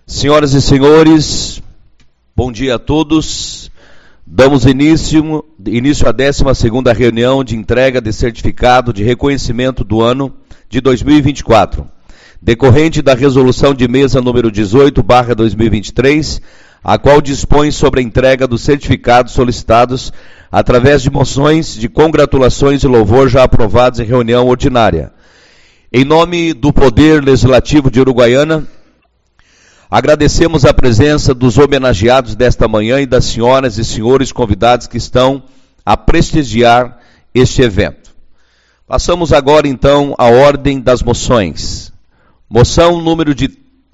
Senhoras e senhores, bom dia a todos. Damos início à 12ª reunião de entrega de certificado de reconhecimento do ano de 2024, decorrente da resolução de mesa número 18/2023, a qual dispõe sobre a entrega dos certificados solicitados através de moções de congratulações e louvor já aprovados em reunião ordinária. Em nome do Poder Legislativo de Uruguaiana, agradecemos a presença dos homenageados desta manhã e das senhoras e senhores convidados que estão a prestigiar este evento. Passamos agora, então, à ordem das moções. Moção número de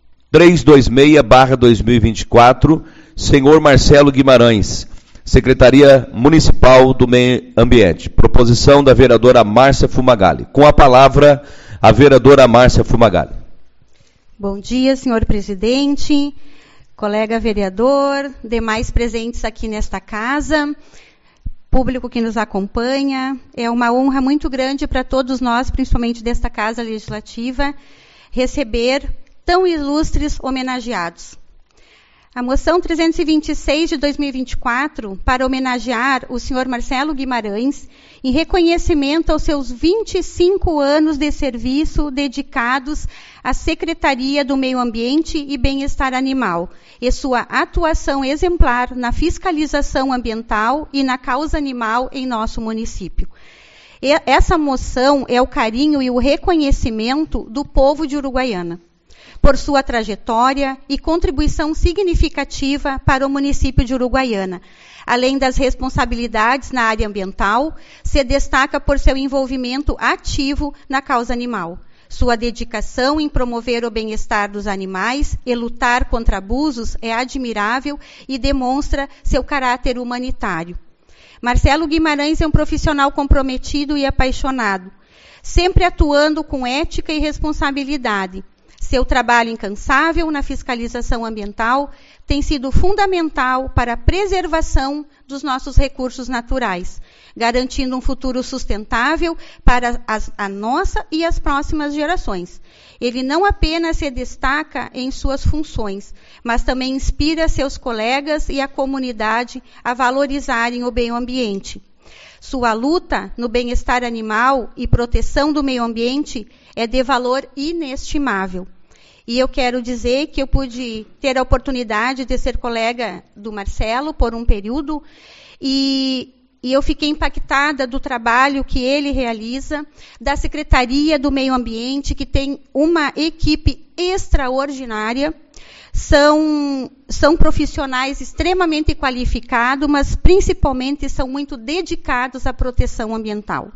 326/2024, senhor Marcelo Guimarães, Secretaria Municipal do Meio Ambiente. Proposição da vereadora Márcia Fumagalli. Com a palavra, a vereadora Márcia Fumagalli. Bom dia, senhor presidente, colega vereador, demais presentes aqui nesta casa, público que nos acompanha. É uma honra muito grande para todos nós, principalmente desta Casa Legislativa, receber tão ilustres homenageados. A moção 326 de 2024, para homenagear o senhor Marcelo Guimarães, em reconhecimento aos seus 25 anos de serviço dedicados à Secretaria do Meio Ambiente e Bem-Estar Animal, e sua atuação exemplar na fiscalização ambiental e na causa animal em nosso município. Essa moção é o carinho e o reconhecimento do povo de Uruguaiana, por sua trajetória e contribuição significativa para o município de Uruguaiana. Além das responsabilidades na área ambiental, se destaca por seu envolvimento ativo na causa animal. Sua dedicação em promover o bem-estar dos animais e lutar contra abusos é admirável e demonstra seu caráter humanitário. Marcelo Guimarães é um profissional comprometido e apaixonado, sempre atuando com ética e responsabilidade. Seu trabalho incansável na fiscalização ambiental tem sido fundamental para a preservação dos nossos recursos naturais, garantindo um futuro sustentável para a nossa e as próximas gerações. Ele não apenas se destaca em suas funções, mas também inspira seus colegas e a comunidade a valorizarem o meio ambiente. Sua luta no bem-estar animal e proteção do meio ambiente é de valor inestimável. E eu quero dizer que eu pude ter a oportunidade de ser colega do Marcelo por um período e eu fiquei impactada do trabalho que ele realiza, da Secretaria do Meio Ambiente, que tem uma equipe extraordinária. São profissionais extremamente qualificados, mas principalmente são muito dedicados à proteção ambiental.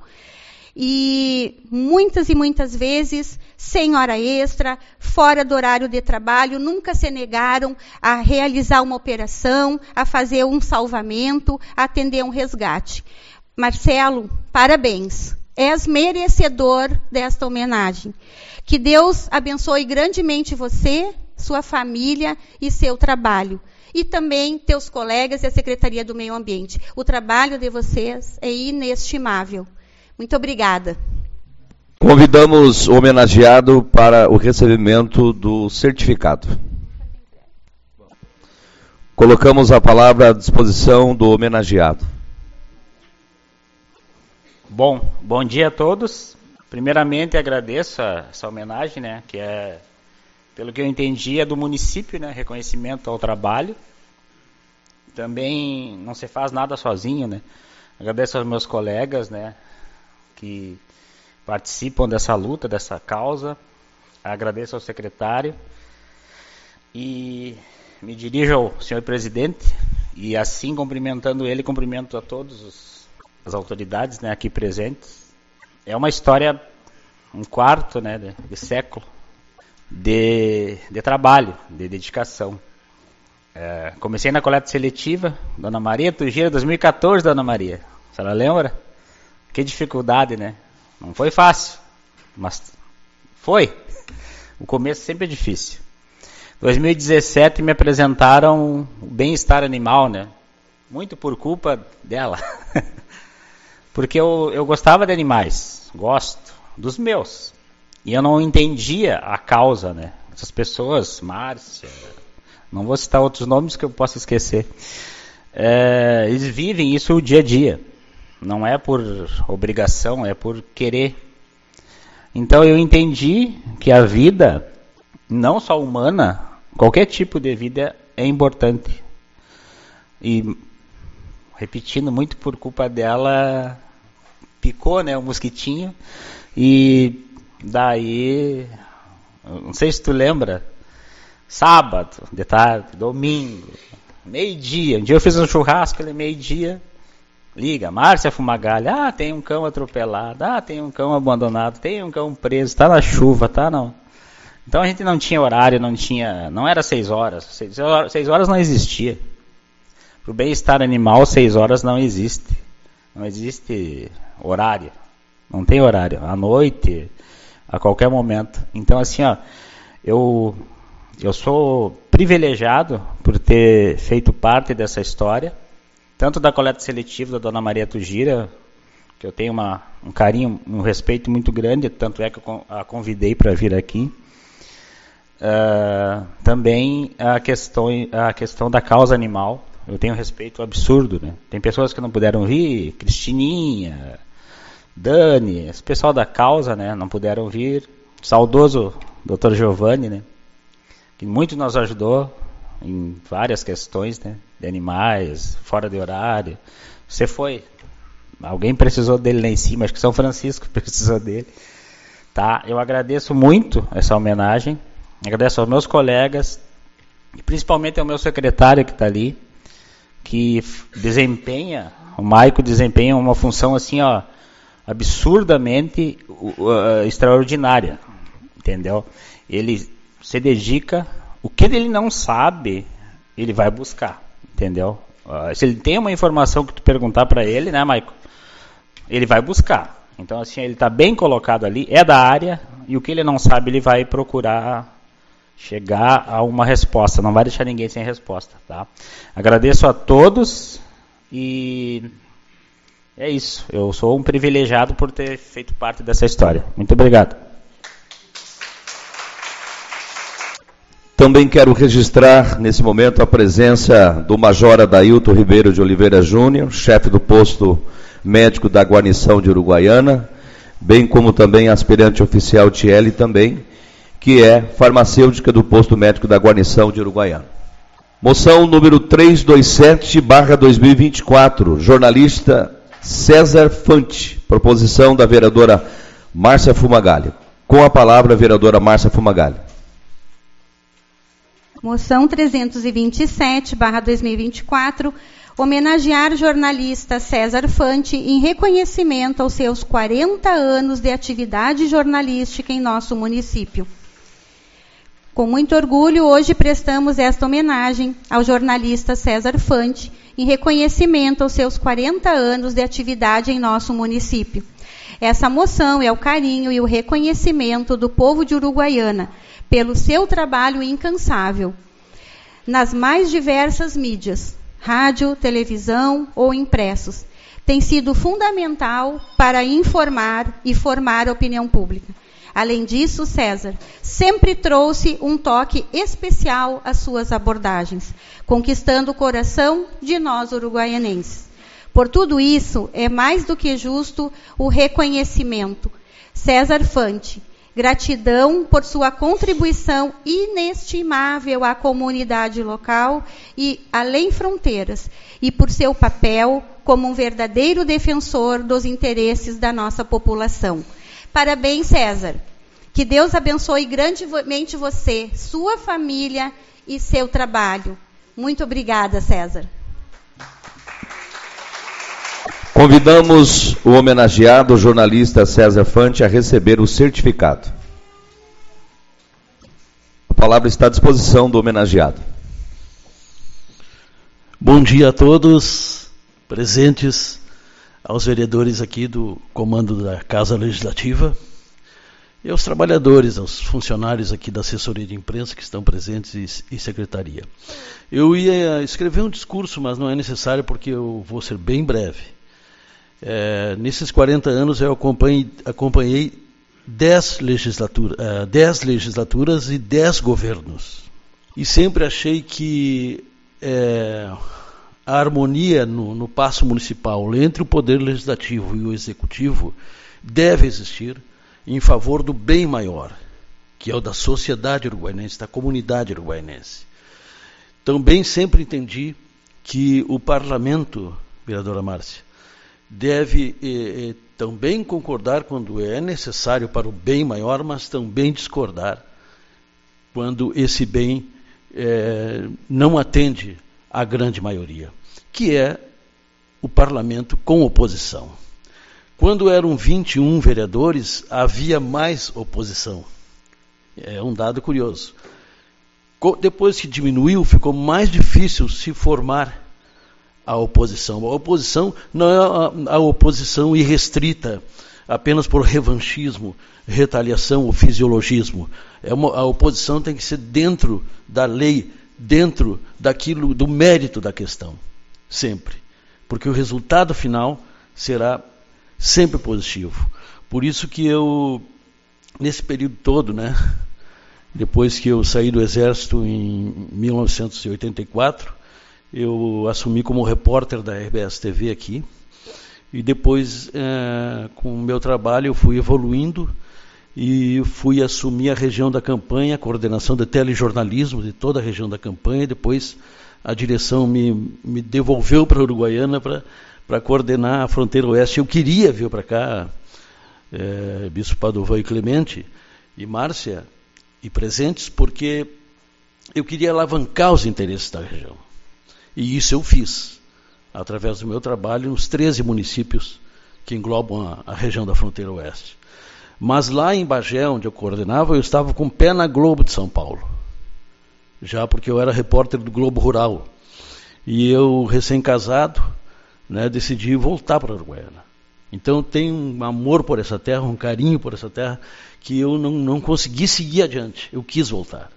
E muitas vezes, sem hora extra, fora do horário de trabalho, nunca se negaram a realizar uma operação, a fazer um salvamento, a atender um resgate. Marcelo, parabéns. És merecedor desta homenagem. Que Deus abençoe grandemente você, sua família e seu trabalho. E também teus colegas e a Secretaria do Meio Ambiente. O trabalho de vocês é inestimável. Muito obrigada. Convidamos o homenageado para o recebimento do certificado. Colocamos a palavra à disposição do homenageado. Bom dia a todos. Primeiramente, agradeço essa homenagem, né, que é, pelo que eu entendi, é do município, né, reconhecimento ao trabalho. Também não se faz nada sozinho, né. Agradeço aos meus colegas, né, que participam dessa luta, dessa causa. Agradeço ao secretário e me dirijo ao senhor presidente e, assim, cumprimentando ele, cumprimento a todas as autoridades, né, aqui presentes. É uma história, um quarto, né, de século de trabalho, de dedicação. Comecei na coleta seletiva, Dona Maria, Tugira, 2014, Dona Maria. A senhora lembra? Que dificuldade, né? Não foi fácil, mas foi. O começo sempre é difícil. 2017 me apresentaram o bem-estar animal, né? Muito por culpa dela. Porque eu gostava de animais, gosto dos meus. E eu não entendia a causa, né? Essas pessoas, Márcia, Não vou citar outros nomes que eu possa esquecer. Eles vivem isso o dia a dia. Não é por obrigação, é por querer. Então eu entendi que a vida, não só humana, qualquer tipo de vida é importante. E, repetindo, muito por culpa dela, picou, né, o mosquitinho. E daí, não sei se tu lembra, sábado, de tarde, domingo, meio-dia. Um dia eu fiz um churrasco, meio-dia. Liga, Márcia Fumagalli, tem um cão atropelado, tem um cão abandonado, tem um cão preso, está na chuva, não. Então a gente não tinha horário, não era 6 horas, 6 horas não existia. Para o bem-estar animal, 6 horas não existe horário, não tem horário, à noite, a qualquer momento. Então assim, eu sou privilegiado por ter feito parte dessa história, tanto da coleta seletiva da Dona Maria Tugira, que eu tenho um carinho, um respeito muito grande, tanto é que eu a convidei para vir aqui. Também a questão da causa animal, eu tenho um respeito absurdo, né? Tem pessoas que não puderam vir, Cristininha, Dani, esse pessoal da causa, né, não puderam vir. Saudoso Dr. Giovanni, né, que muito nos ajudou em várias questões, né, de animais, fora de horário. Você foi, alguém precisou dele lá em cima, acho que São Francisco precisou dele. Tá? Eu agradeço muito essa homenagem, agradeço aos meus colegas, e principalmente ao meu secretário que está ali, que o Maico desempenha uma função assim, absurdamente extraordinária, entendeu? Ele se dedica, o que ele não sabe, ele vai buscar, entendeu? Se ele tem uma informação que tu perguntar para ele, né, Maico? Ele vai buscar. Então, assim, ele está bem colocado ali, é da área, e o que ele não sabe, ele vai procurar chegar a uma resposta, não vai deixar ninguém sem resposta, tá? Agradeço a todos e é isso. Eu sou um privilegiado por ter feito parte dessa história. Muito obrigado. Também quero registrar, nesse momento, a presença do Major Adailton Ribeiro de Oliveira Júnior, chefe do posto médico da guarnição de Uruguaiana, bem como também aspirante oficial Tiele também, que é farmacêutica do posto médico da guarnição de Uruguaiana. Moção número 327/2024, jornalista César Fante, proposição da vereadora Márcia Fumagalli. Com a palavra, a vereadora Márcia Fumagalli. Moção 327/2024, homenagear jornalista César Fante em reconhecimento aos seus 40 anos de atividade jornalística em nosso município. Com muito orgulho, hoje prestamos esta homenagem ao jornalista César Fante em reconhecimento aos seus 40 anos de atividade em nosso município. Essa moção é o carinho e o reconhecimento do povo de Uruguaiana pelo seu trabalho incansável nas mais diversas mídias, rádio, televisão ou impressos. Tem sido fundamental para informar e formar a opinião pública. Além disso, César sempre trouxe um toque especial às suas abordagens, conquistando o coração de nós uruguaianenses. Por tudo isso, é mais do que justo o reconhecimento. César Fante, gratidão por sua contribuição inestimável à comunidade local e além fronteiras, e por seu papel como um verdadeiro defensor dos interesses da nossa população. Parabéns, César. Que Deus abençoe grandemente você, sua família e seu trabalho. Muito obrigada, César. Convidamos o homenageado, o jornalista César Fante, a receber o certificado. A palavra está à disposição do homenageado. Bom dia a todos presentes, aos vereadores aqui do comando da Casa Legislativa e aos trabalhadores, aos funcionários aqui da assessoria de imprensa que estão presentes e secretaria. Eu ia escrever um discurso, mas não é necessário porque eu vou ser bem breve. Nesses 40 anos eu acompanhei 10 legislaturas e 10 governos. E sempre achei que a harmonia no passo municipal entre o Poder Legislativo e o Executivo deve existir em favor do bem maior, que é o da sociedade uruguaiense, da comunidade uruguaiense. Também sempre entendi que o Parlamento, vereadora Márcia, deve também concordar quando é necessário para o bem maior, mas também discordar quando esse bem não atende à grande maioria, que é o Parlamento com oposição. Quando eram 21 vereadores, havia mais oposição. É um dado curioso. Depois que diminuiu, ficou mais difícil se formar a oposição. A oposição não é a oposição irrestrita, apenas por revanchismo, retaliação ou fisiologismo. A oposição tem que ser dentro da lei, dentro daquilo, do mérito da questão, sempre. Porque o resultado final será sempre positivo. Por isso que eu, nesse período todo, depois que eu saí do Exército em 1984, eu assumi como repórter da RBS TV aqui, e depois, com o meu trabalho, eu fui evoluindo e fui assumir a região da campanha, a coordenação de telejornalismo de toda a região da campanha, e depois a direção me devolveu para a Uruguaiana para coordenar a fronteira oeste. Eu queria vir para cá, Bispo Padovan e Clemente, e Márcia, e presentes, porque eu queria alavancar os interesses da região. E isso eu fiz, através do meu trabalho nos 13 municípios que englobam a região da fronteira oeste. Mas lá em Bagé, onde eu coordenava, eu estava com o pé na Globo de São Paulo, já porque eu era repórter do Globo Rural. E eu, recém-casado, decidi voltar para a Uruguaiana. Então eu tenho um amor por essa terra, um carinho por essa terra, que eu não consegui seguir adiante. Eu quis voltar.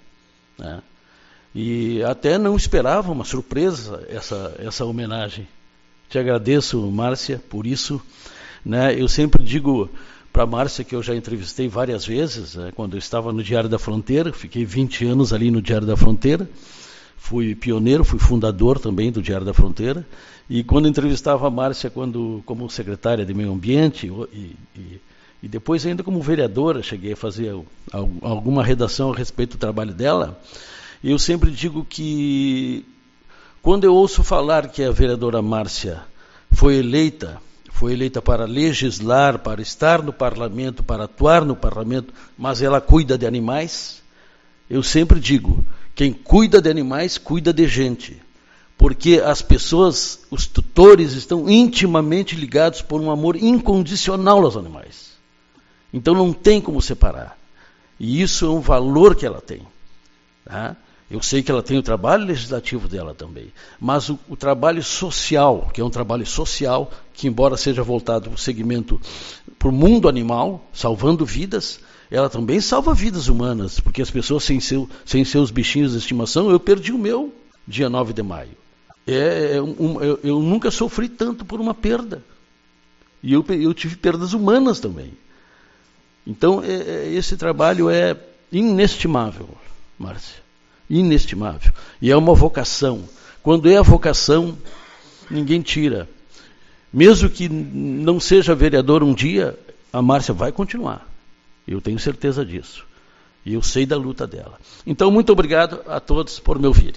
E até não esperava uma surpresa essa homenagem. Te agradeço, Márcia, por isso. Eu sempre digo para a Márcia, que eu já entrevistei várias vezes, quando eu estava no Diário da Fronteira, fiquei 20 anos ali no Diário da Fronteira, fui pioneiro, fui fundador também do Diário da Fronteira, e quando entrevistava a Márcia como secretária de Meio Ambiente, e depois ainda como vereadora, cheguei a fazer alguma redação a respeito do trabalho dela, eu sempre digo que, quando eu ouço falar que a vereadora Márcia foi eleita para legislar, para estar no parlamento, para atuar no parlamento, mas ela cuida de animais, eu sempre digo, quem cuida de animais, cuida de gente. Porque as pessoas, os tutores, estão intimamente ligados por um amor incondicional aos animais. Então não tem como separar. E isso é um valor que ela tem. Eu sei que ela tem o trabalho legislativo dela também, mas o trabalho social, que é um trabalho social, que embora seja voltado para o segmento, para o mundo animal, salvando vidas, ela também salva vidas humanas, porque as pessoas sem seus bichinhos de estimação, eu perdi o meu dia 9 de maio. Eu nunca sofri tanto por uma perda. E eu tive perdas humanas também. Então, esse trabalho é inestimável, Márcia. Inestimável. E é uma vocação. Quando é a vocação, ninguém tira. Mesmo que não seja vereador um dia, a Márcia vai continuar. Eu tenho certeza disso. E eu sei da luta dela. Então, muito obrigado a todos por me ouvirem.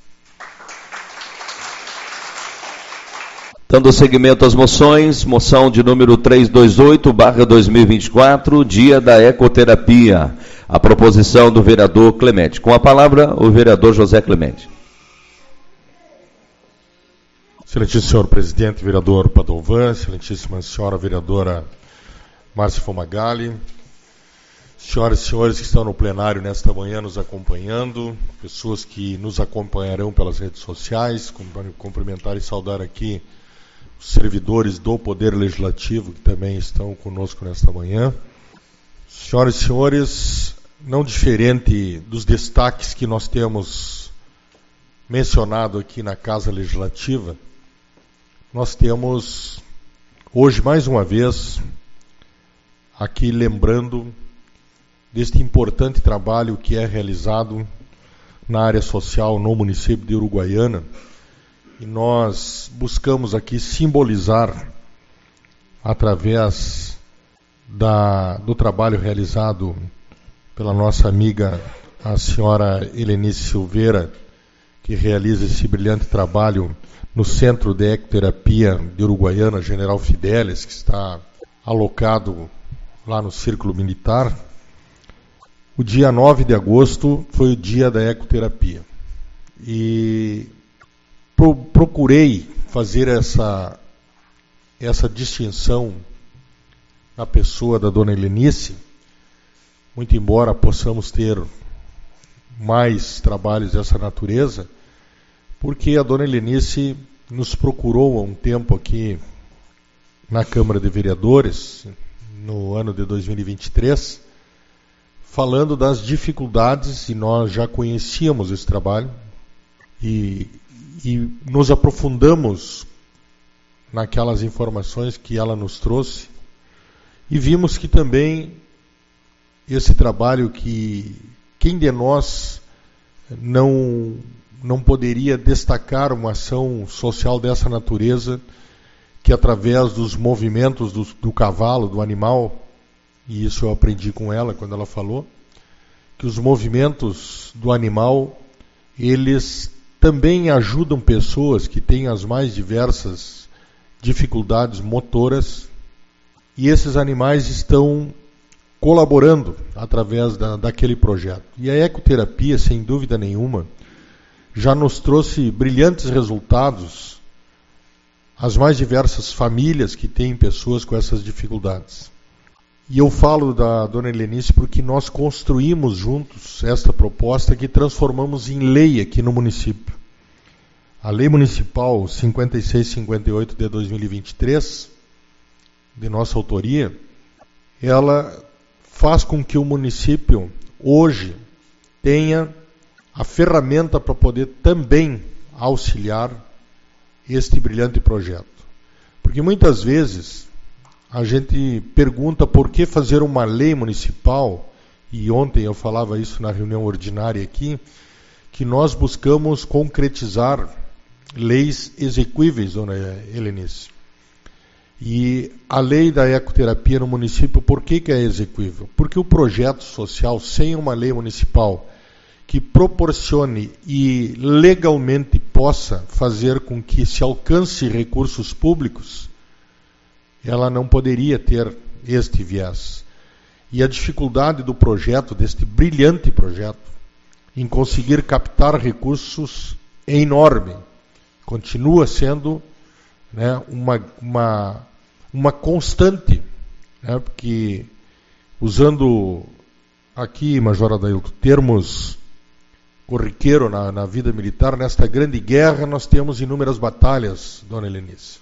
Dando seguimento às moções, moção de número 328/2024, Dia da Ecoterapia. A proposição do vereador Clemente. Com a palavra, o vereador José Clemente. Excelentíssimo senhor presidente, vereador Padovan, excelentíssima senhora vereadora Márcia Fumagalli, senhoras e senhores que estão no plenário nesta manhã nos acompanhando, pessoas que nos acompanharão pelas redes sociais, cumprimentar e saudar aqui os servidores do Poder Legislativo que também estão conosco nesta manhã. Senhoras e senhores, não diferente dos destaques que nós temos mencionado aqui na Casa Legislativa, nós temos hoje mais uma vez aqui lembrando deste importante trabalho que é realizado na área social no município de Uruguaiana, e nós buscamos aqui simbolizar, através do trabalho realizado pela nossa amiga, a senhora Helenice Silveira, que realiza esse brilhante trabalho no Centro de Ecoterapia de Uruguaiana, General Fidelis, que está alocado lá no Círculo Militar. O dia 9 de agosto foi o dia da ecoterapia. E procurei fazer essa distinção na pessoa da dona Helenice, muito embora possamos ter mais trabalhos dessa natureza, porque a dona Helenice nos procurou há um tempo aqui na Câmara de Vereadores, no ano de 2023, falando das dificuldades, e nós já conhecíamos esse trabalho, e nos aprofundamos naquelas informações que ela nos trouxe, e vimos que também esse trabalho, que quem de nós não poderia destacar uma ação social dessa natureza, que através dos movimentos do cavalo, do animal, e isso eu aprendi com ela quando ela falou, que os movimentos do animal, eles também ajudam pessoas que têm as mais diversas dificuldades motoras, e esses animais estão colaborando através daquele projeto. E a ecoterapia, sem dúvida nenhuma, já nos trouxe brilhantes resultados às mais diversas famílias que têm pessoas com essas dificuldades. E eu falo da dona Helenice porque nós construímos juntos esta proposta que transformamos em lei aqui no município. A Lei Municipal 5658 de 2023, de nossa autoria, ela faz com que o município hoje tenha a ferramenta para poder também auxiliar este brilhante projeto. Porque muitas vezes a gente pergunta por que fazer uma lei municipal, e ontem eu falava isso na reunião ordinária aqui, que nós buscamos concretizar leis execuíveis, dona Helenice. E a lei da ecoterapia no município, por que é execuível? Porque o projeto social, sem uma lei municipal que proporcione e legalmente possa fazer com que se alcance recursos públicos, ela não poderia ter este viés. E a dificuldade do projeto, deste brilhante projeto, em conseguir captar recursos é enorme. Continua sendo, né, uma constante, né, porque, usando aqui, Major Adailton, termos corriqueiro na vida militar, nesta grande guerra nós temos inúmeras batalhas, dona Helenice.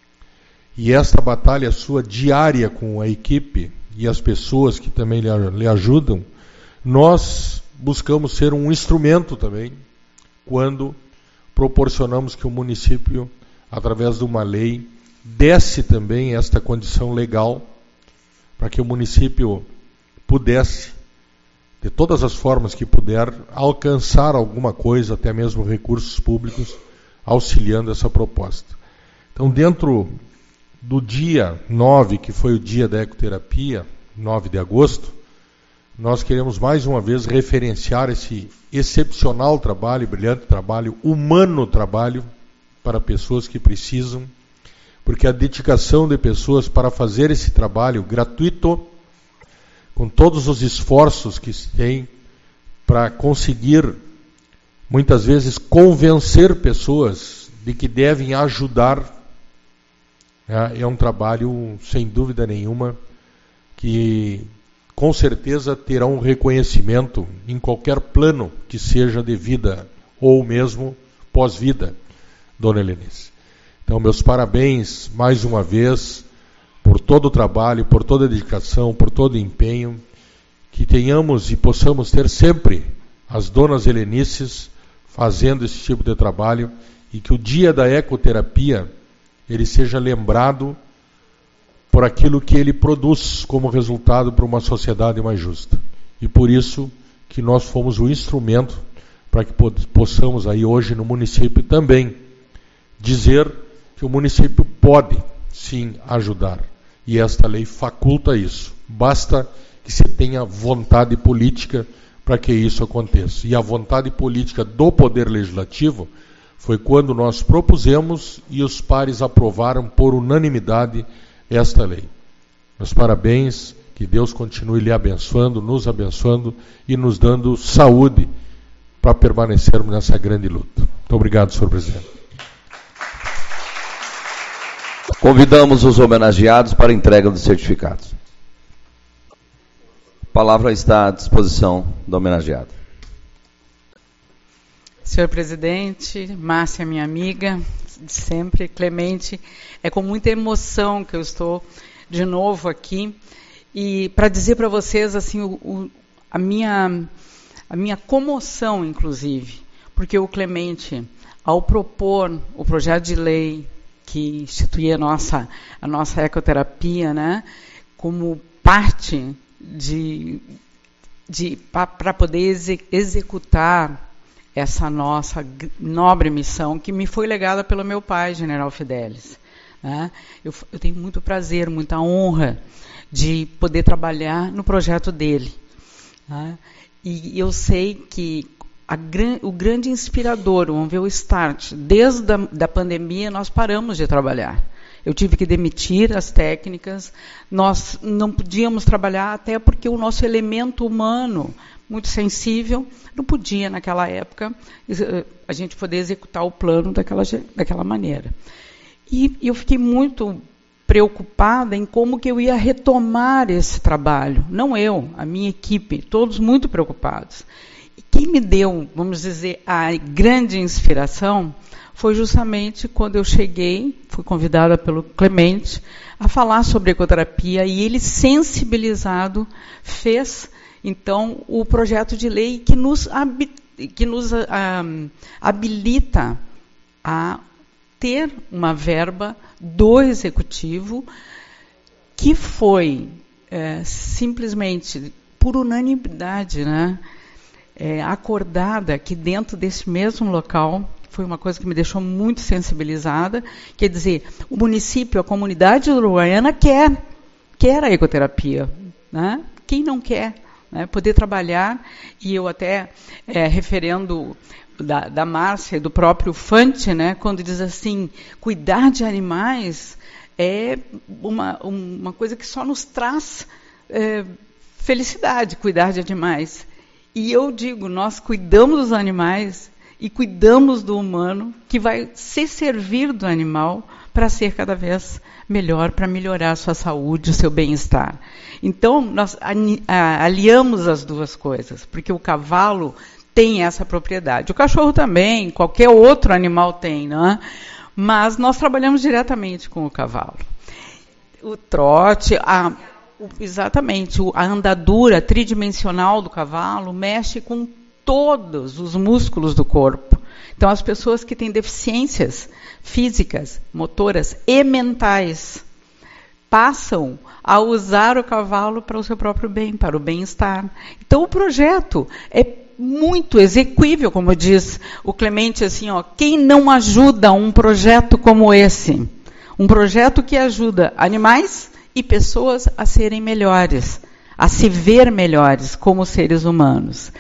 E esta batalha sua diária com a equipe e as pessoas que também lhe ajudam, nós buscamos ser um instrumento também, quando proporcionamos que o município, através de uma lei, desse também esta condição legal para que o município pudesse, de todas as formas que puder, alcançar alguma coisa, até mesmo recursos públicos, auxiliando essa proposta. Então, dentro do dia 9, que foi o dia da ecoterapia, 9 de agosto, nós queremos mais uma vez referenciar esse excepcional trabalho, brilhante trabalho, humano trabalho para pessoas que precisam, porque a dedicação de pessoas para fazer esse trabalho gratuito, com todos os esforços que se tem para conseguir, muitas vezes, convencer pessoas de que devem ajudar, é um trabalho, sem dúvida nenhuma, que com certeza terá um reconhecimento em qualquer plano que seja de vida, ou mesmo pós-vida, dona Helenice. Então, meus parabéns, mais uma vez, por todo o trabalho, por toda a dedicação, por todo o empenho, que tenhamos e possamos ter sempre as donas Helenices fazendo esse tipo de trabalho, e que o dia da ecoterapia ele seja lembrado por aquilo que ele produz como resultado para uma sociedade mais justa. E por isso que nós fomos o instrumento para que possamos aí hoje no município também dizer que o município pode sim ajudar. E esta lei faculta isso. Basta que se tenha vontade política para que isso aconteça. E a vontade política do Poder Legislativo foi quando nós propusemos e os pares aprovaram por unanimidade esta lei. Meus parabéns, que Deus continue lhe abençoando, nos abençoando e nos dando saúde para permanecermos nessa grande luta. Muito obrigado, senhor presidente. Convidamos os homenageados para a entrega dos certificados. A palavra está à disposição do homenageado. Senhor presidente, Márcia, minha amiga, de sempre, Clemente, é com muita emoção que eu estou de novo aqui e para dizer para vocês assim a minha comoção, inclusive, porque o Clemente, ao propor o projeto de lei que instituía a nossa ecoterapia, né, como parte para poder executar essa nossa nobre missão, que me foi legada pelo meu pai, General Fidelis. Né? Eu tenho muito prazer, muita honra de poder trabalhar no projeto dele. Né? E eu sei que o grande inspirador, vamos ver o start, desde a pandemia nós paramos de trabalhar. Eu tive que demitir as técnicas, nós não podíamos trabalhar até porque o nosso elemento humano, muito sensível, não podia, naquela época, a gente poder executar o plano daquela maneira. E eu fiquei muito preocupada em como que eu ia retomar esse trabalho. Não eu, a minha equipe, todos muito preocupados. E quem me deu, vamos dizer, a grande inspiração foi justamente quando eu cheguei, fui convidada pelo Clemente a falar sobre ecoterapia, e ele, sensibilizado, fez, então, o projeto de lei que nos habilita a ter uma verba do Executivo que foi simplesmente, por unanimidade, né, acordada aqui dentro desse mesmo local. Foi uma coisa que me deixou muito sensibilizada. Quer dizer, o município, a comunidade uruguaiana quer a ecoterapia. Né? Quem não quer? Né? Poder trabalhar, e eu até, referendo da Márcia e do próprio Fante, né, quando diz assim, cuidar de animais é uma coisa que só nos traz felicidade, cuidar de animais. E eu digo, nós cuidamos dos animais e cuidamos do humano, que vai se servir do animal para ser cada vez melhor, para melhorar a sua saúde, o seu bem-estar. Então, nós aliamos as duas coisas, porque o cavalo tem essa propriedade. O cachorro também, qualquer outro animal tem, não é? Mas nós trabalhamos diretamente com o cavalo. O trote, exatamente, a andadura tridimensional do cavalo mexe com todos os músculos do corpo. Então, as pessoas que têm deficiências físicas, motoras e mentais, passam a usar o cavalo para o seu próprio bem, para o bem-estar. Então, o projeto é muito exequível, como diz o Clemente, assim, quem não ajuda um projeto como esse? Um projeto que ajuda animais e pessoas a serem melhores, a se ver melhores como seres humanos.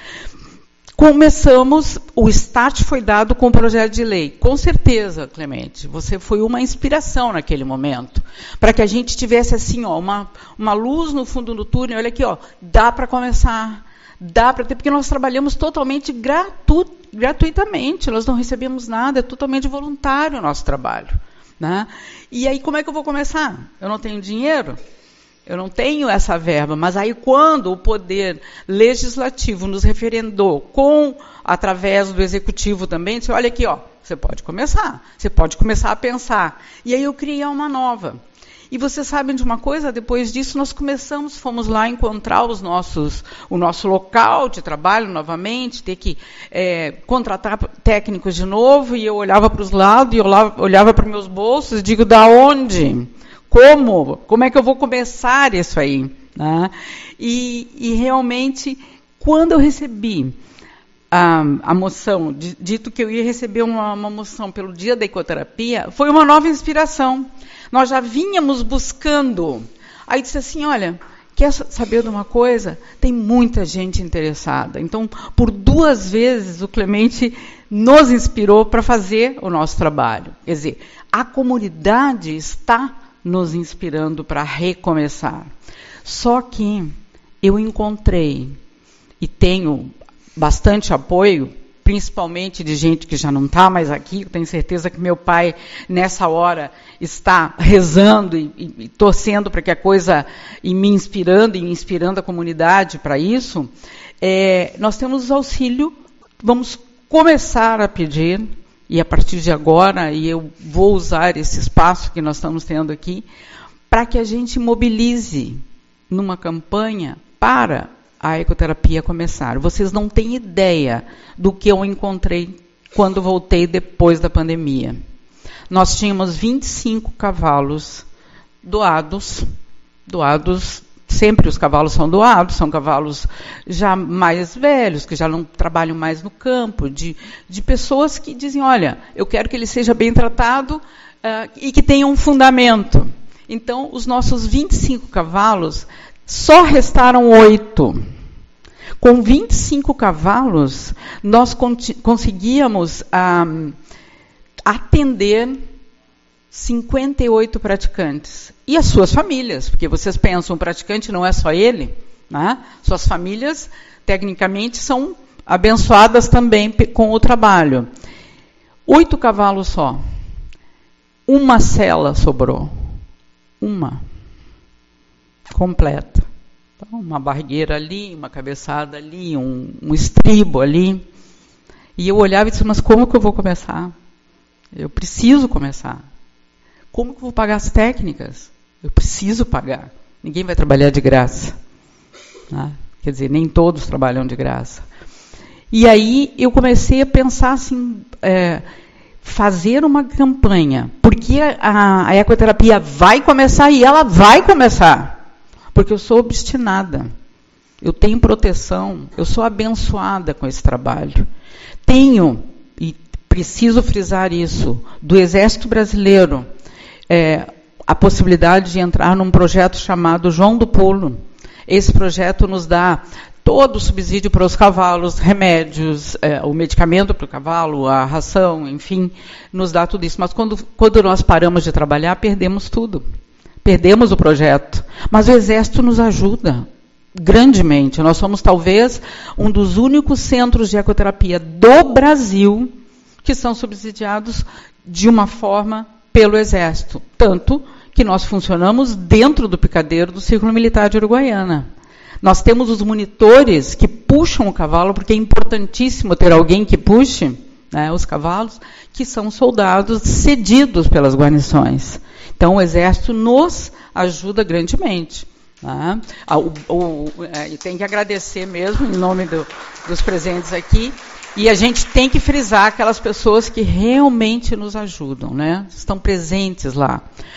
Começamos, o start foi dado com o projeto de lei. Com certeza, Clemente, você foi uma inspiração naquele momento, para que a gente tivesse assim, uma luz no fundo do túnel. Olha aqui, dá para começar, dá para ter, porque nós trabalhamos totalmente gratuitamente, nós não recebemos nada, é totalmente voluntário o nosso trabalho. Né? E aí, como é que eu vou começar? Eu não tenho dinheiro? Eu não tenho essa verba, mas aí quando o Poder Legislativo nos referendou através do Executivo também, disse, olha aqui, você pode começar a pensar. E aí eu criei uma nova. E vocês sabem de uma coisa? Depois disso nós fomos lá encontrar o nosso local de trabalho novamente, ter que contratar técnicos de novo, e eu olhava para os lados, e eu olhava para os meus bolsos, e digo, da onde? Como é que eu vou começar isso aí? Né? E realmente, quando eu recebi a moção, dito que eu ia receber uma moção pelo dia da ecoterapia, foi uma nova inspiração. Nós já vínhamos buscando. Aí disse assim, olha, quer saber de uma coisa? Tem muita gente interessada. Então, por 2 vezes, o Clemente nos inspirou para fazer o nosso trabalho. Quer dizer, a comunidade está nos inspirando para recomeçar. Só que eu encontrei, e tenho bastante apoio, principalmente de gente que já não está mais aqui. Eu tenho certeza que meu pai, nessa hora, está rezando e torcendo para que a coisa, e me inspirando a comunidade para isso. Nós temos auxílio, vamos começar a pedir, e a partir de agora, e eu vou usar esse espaço que nós estamos tendo aqui, para que a gente mobilize numa campanha para a ecoterapia começar. Vocês não têm ideia do que eu encontrei quando voltei depois da pandemia. Nós tínhamos 25 cavalos doados, sempre os cavalos são doados, são cavalos já mais velhos, que já não trabalham mais no campo, de pessoas que dizem, olha, eu quero que ele seja bem tratado e que tenha um fundamento. Então, os nossos 25 cavalos, só restaram 8. Com 25 cavalos, nós conseguíamos atender 58 praticantes. E as suas famílias, porque vocês pensam, o praticante não é só ele, né? Suas famílias, tecnicamente, são abençoadas também com o trabalho. 8 cavalos só. Uma cela sobrou. Uma. Completa. Então, uma barrigueira ali, uma cabeçada ali, um estribo ali. E eu olhava e disse, mas como que eu vou começar? Eu preciso começar. Como que eu vou pagar as técnicas? Eu preciso pagar. Ninguém vai trabalhar de graça. Né? Quer dizer, nem todos trabalham de graça. E aí eu comecei a pensar assim, fazer uma campanha. Porque a ecoterapia vai começar e ela vai começar. Porque eu sou obstinada. Eu tenho proteção. Eu sou abençoada com esse trabalho. Tenho, e preciso frisar isso, do Exército Brasileiro, a possibilidade de entrar num projeto chamado João do Pulo. Esse projeto nos dá todo o subsídio para os cavalos, remédios, o medicamento para o cavalo, a ração, enfim, nos dá tudo isso. Mas quando nós paramos de trabalhar, perdemos tudo. Perdemos o projeto. Mas o Exército nos ajuda grandemente. Nós somos, talvez, um dos únicos centros de ecoterapia do Brasil que são subsidiados de uma forma pelo Exército. Tanto que nós funcionamos dentro do picadeiro do Círculo Militar de Uruguaiana. Nós temos os monitores que puxam o cavalo, porque é importantíssimo ter alguém que puxe, né, os cavalos, que são soldados cedidos pelas guarnições. Então, o Exército nos ajuda grandemente. Né? E tem que agradecer mesmo, em nome dos presentes aqui, e a gente tem que frisar aquelas pessoas que realmente nos ajudam, né? Estão presentes lá.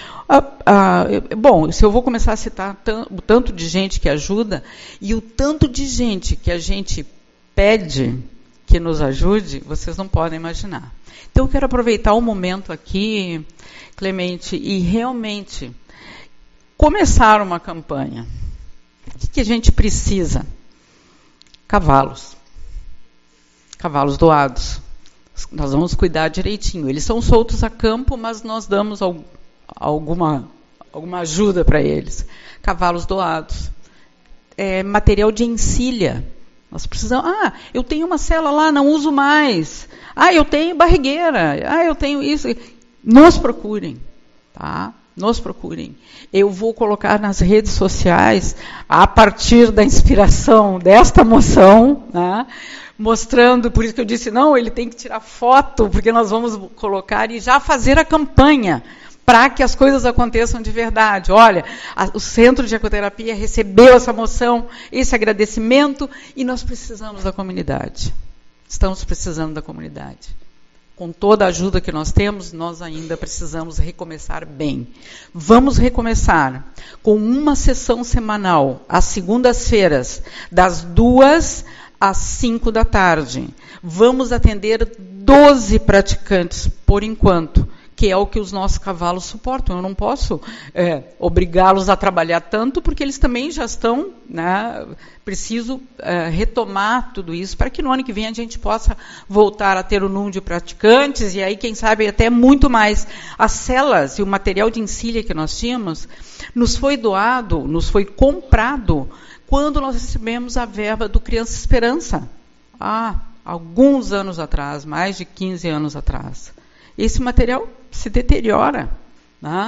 Bom, se eu vou começar a citar o tanto de gente que ajuda e o tanto de gente que a gente pede que nos ajude, vocês não podem imaginar. Então, eu quero aproveitar o momento aqui, Clemente, e realmente começar uma campanha. O que a gente precisa? Cavalos. Cavalos doados. Nós vamos cuidar direitinho. Eles são soltos a campo, mas nós damos alguma ajuda para eles. Cavalos doados. Material de encilha. Nós precisamos... eu tenho uma cela lá, não uso mais. Eu tenho barrigueira. Eu tenho isso. Nos procurem. Tá? Nos procurem. Eu vou colocar nas redes sociais, a partir da inspiração desta moção, né, mostrando, por isso que eu disse, não, ele tem que tirar foto, porque nós vamos colocar e já fazer a campanha para que as coisas aconteçam de verdade. Olha, o Centro de Ecoterapia recebeu essa moção, esse agradecimento, e nós precisamos da comunidade. Estamos precisando da comunidade. Com toda a ajuda que nós temos, nós ainda precisamos recomeçar bem. Vamos recomeçar com uma sessão semanal, às segundas-feiras, das 2 às 5 da tarde. Vamos atender 12 praticantes, por enquanto, que é o que os nossos cavalos suportam. Eu não posso obrigá-los a trabalhar tanto, porque eles também já estão, né, preciso retomar tudo isso, para que no ano que vem a gente possa voltar a ter o número de praticantes, e aí, quem sabe, até muito mais. As celas e o material de encilha que nós tínhamos, nos foi doado, nos foi comprado, quando nós recebemos a verba do Criança Esperança, há alguns anos atrás, mais de 15 anos atrás. Esse material se deteriora, né?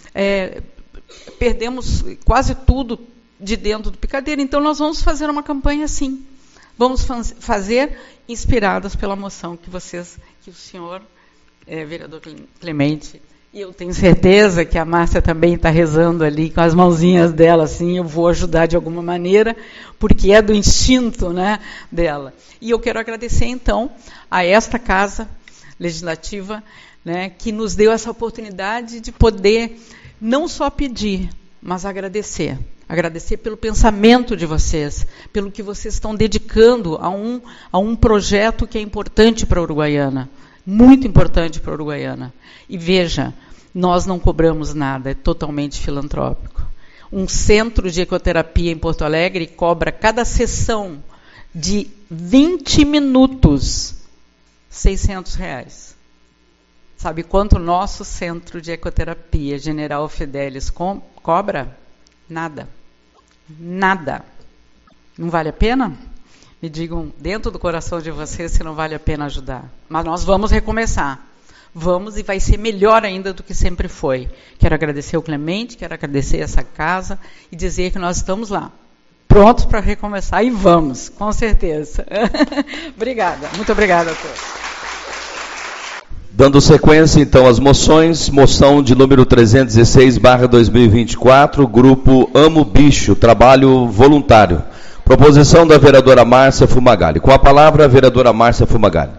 Perdemos quase tudo de dentro do picadeiro. Então, nós vamos fazer uma campanha assim. Vamos fazer inspiradas pela moção que o senhor, vereador Clemente, e eu tenho certeza que a Márcia também está rezando ali com as mãozinhas dela, assim, eu vou ajudar de alguma maneira, porque é do instinto, né, dela. E eu quero agradecer, então, a esta Casa Legislativa, né, que nos deu essa oportunidade de poder não só pedir, mas agradecer. Agradecer pelo pensamento de vocês, pelo que vocês estão dedicando a um projeto que é importante para a Uruguaiana, muito importante para a Uruguaiana. E veja, nós não cobramos nada, é totalmente filantrópico. Um centro de ecoterapia em Porto Alegre cobra cada sessão de 20 minutos R$600. Sabe quanto o nosso centro de ecoterapia General Fidelis cobra? Nada. Nada. Não vale a pena? Me digam dentro do coração de vocês se não vale a pena ajudar. Mas nós vamos recomeçar. Vamos, e vai ser melhor ainda do que sempre foi. Quero agradecer o Clemente, quero agradecer essa casa e dizer que nós estamos lá, prontos para recomeçar, e vamos, com certeza. Obrigada, muito obrigada a todos. Dando sequência, então, às moções, moção de número 316/2024, grupo Amo Bicho, trabalho voluntário. Proposição da vereadora Márcia Fumagalli. Com a palavra, a vereadora Márcia Fumagalli.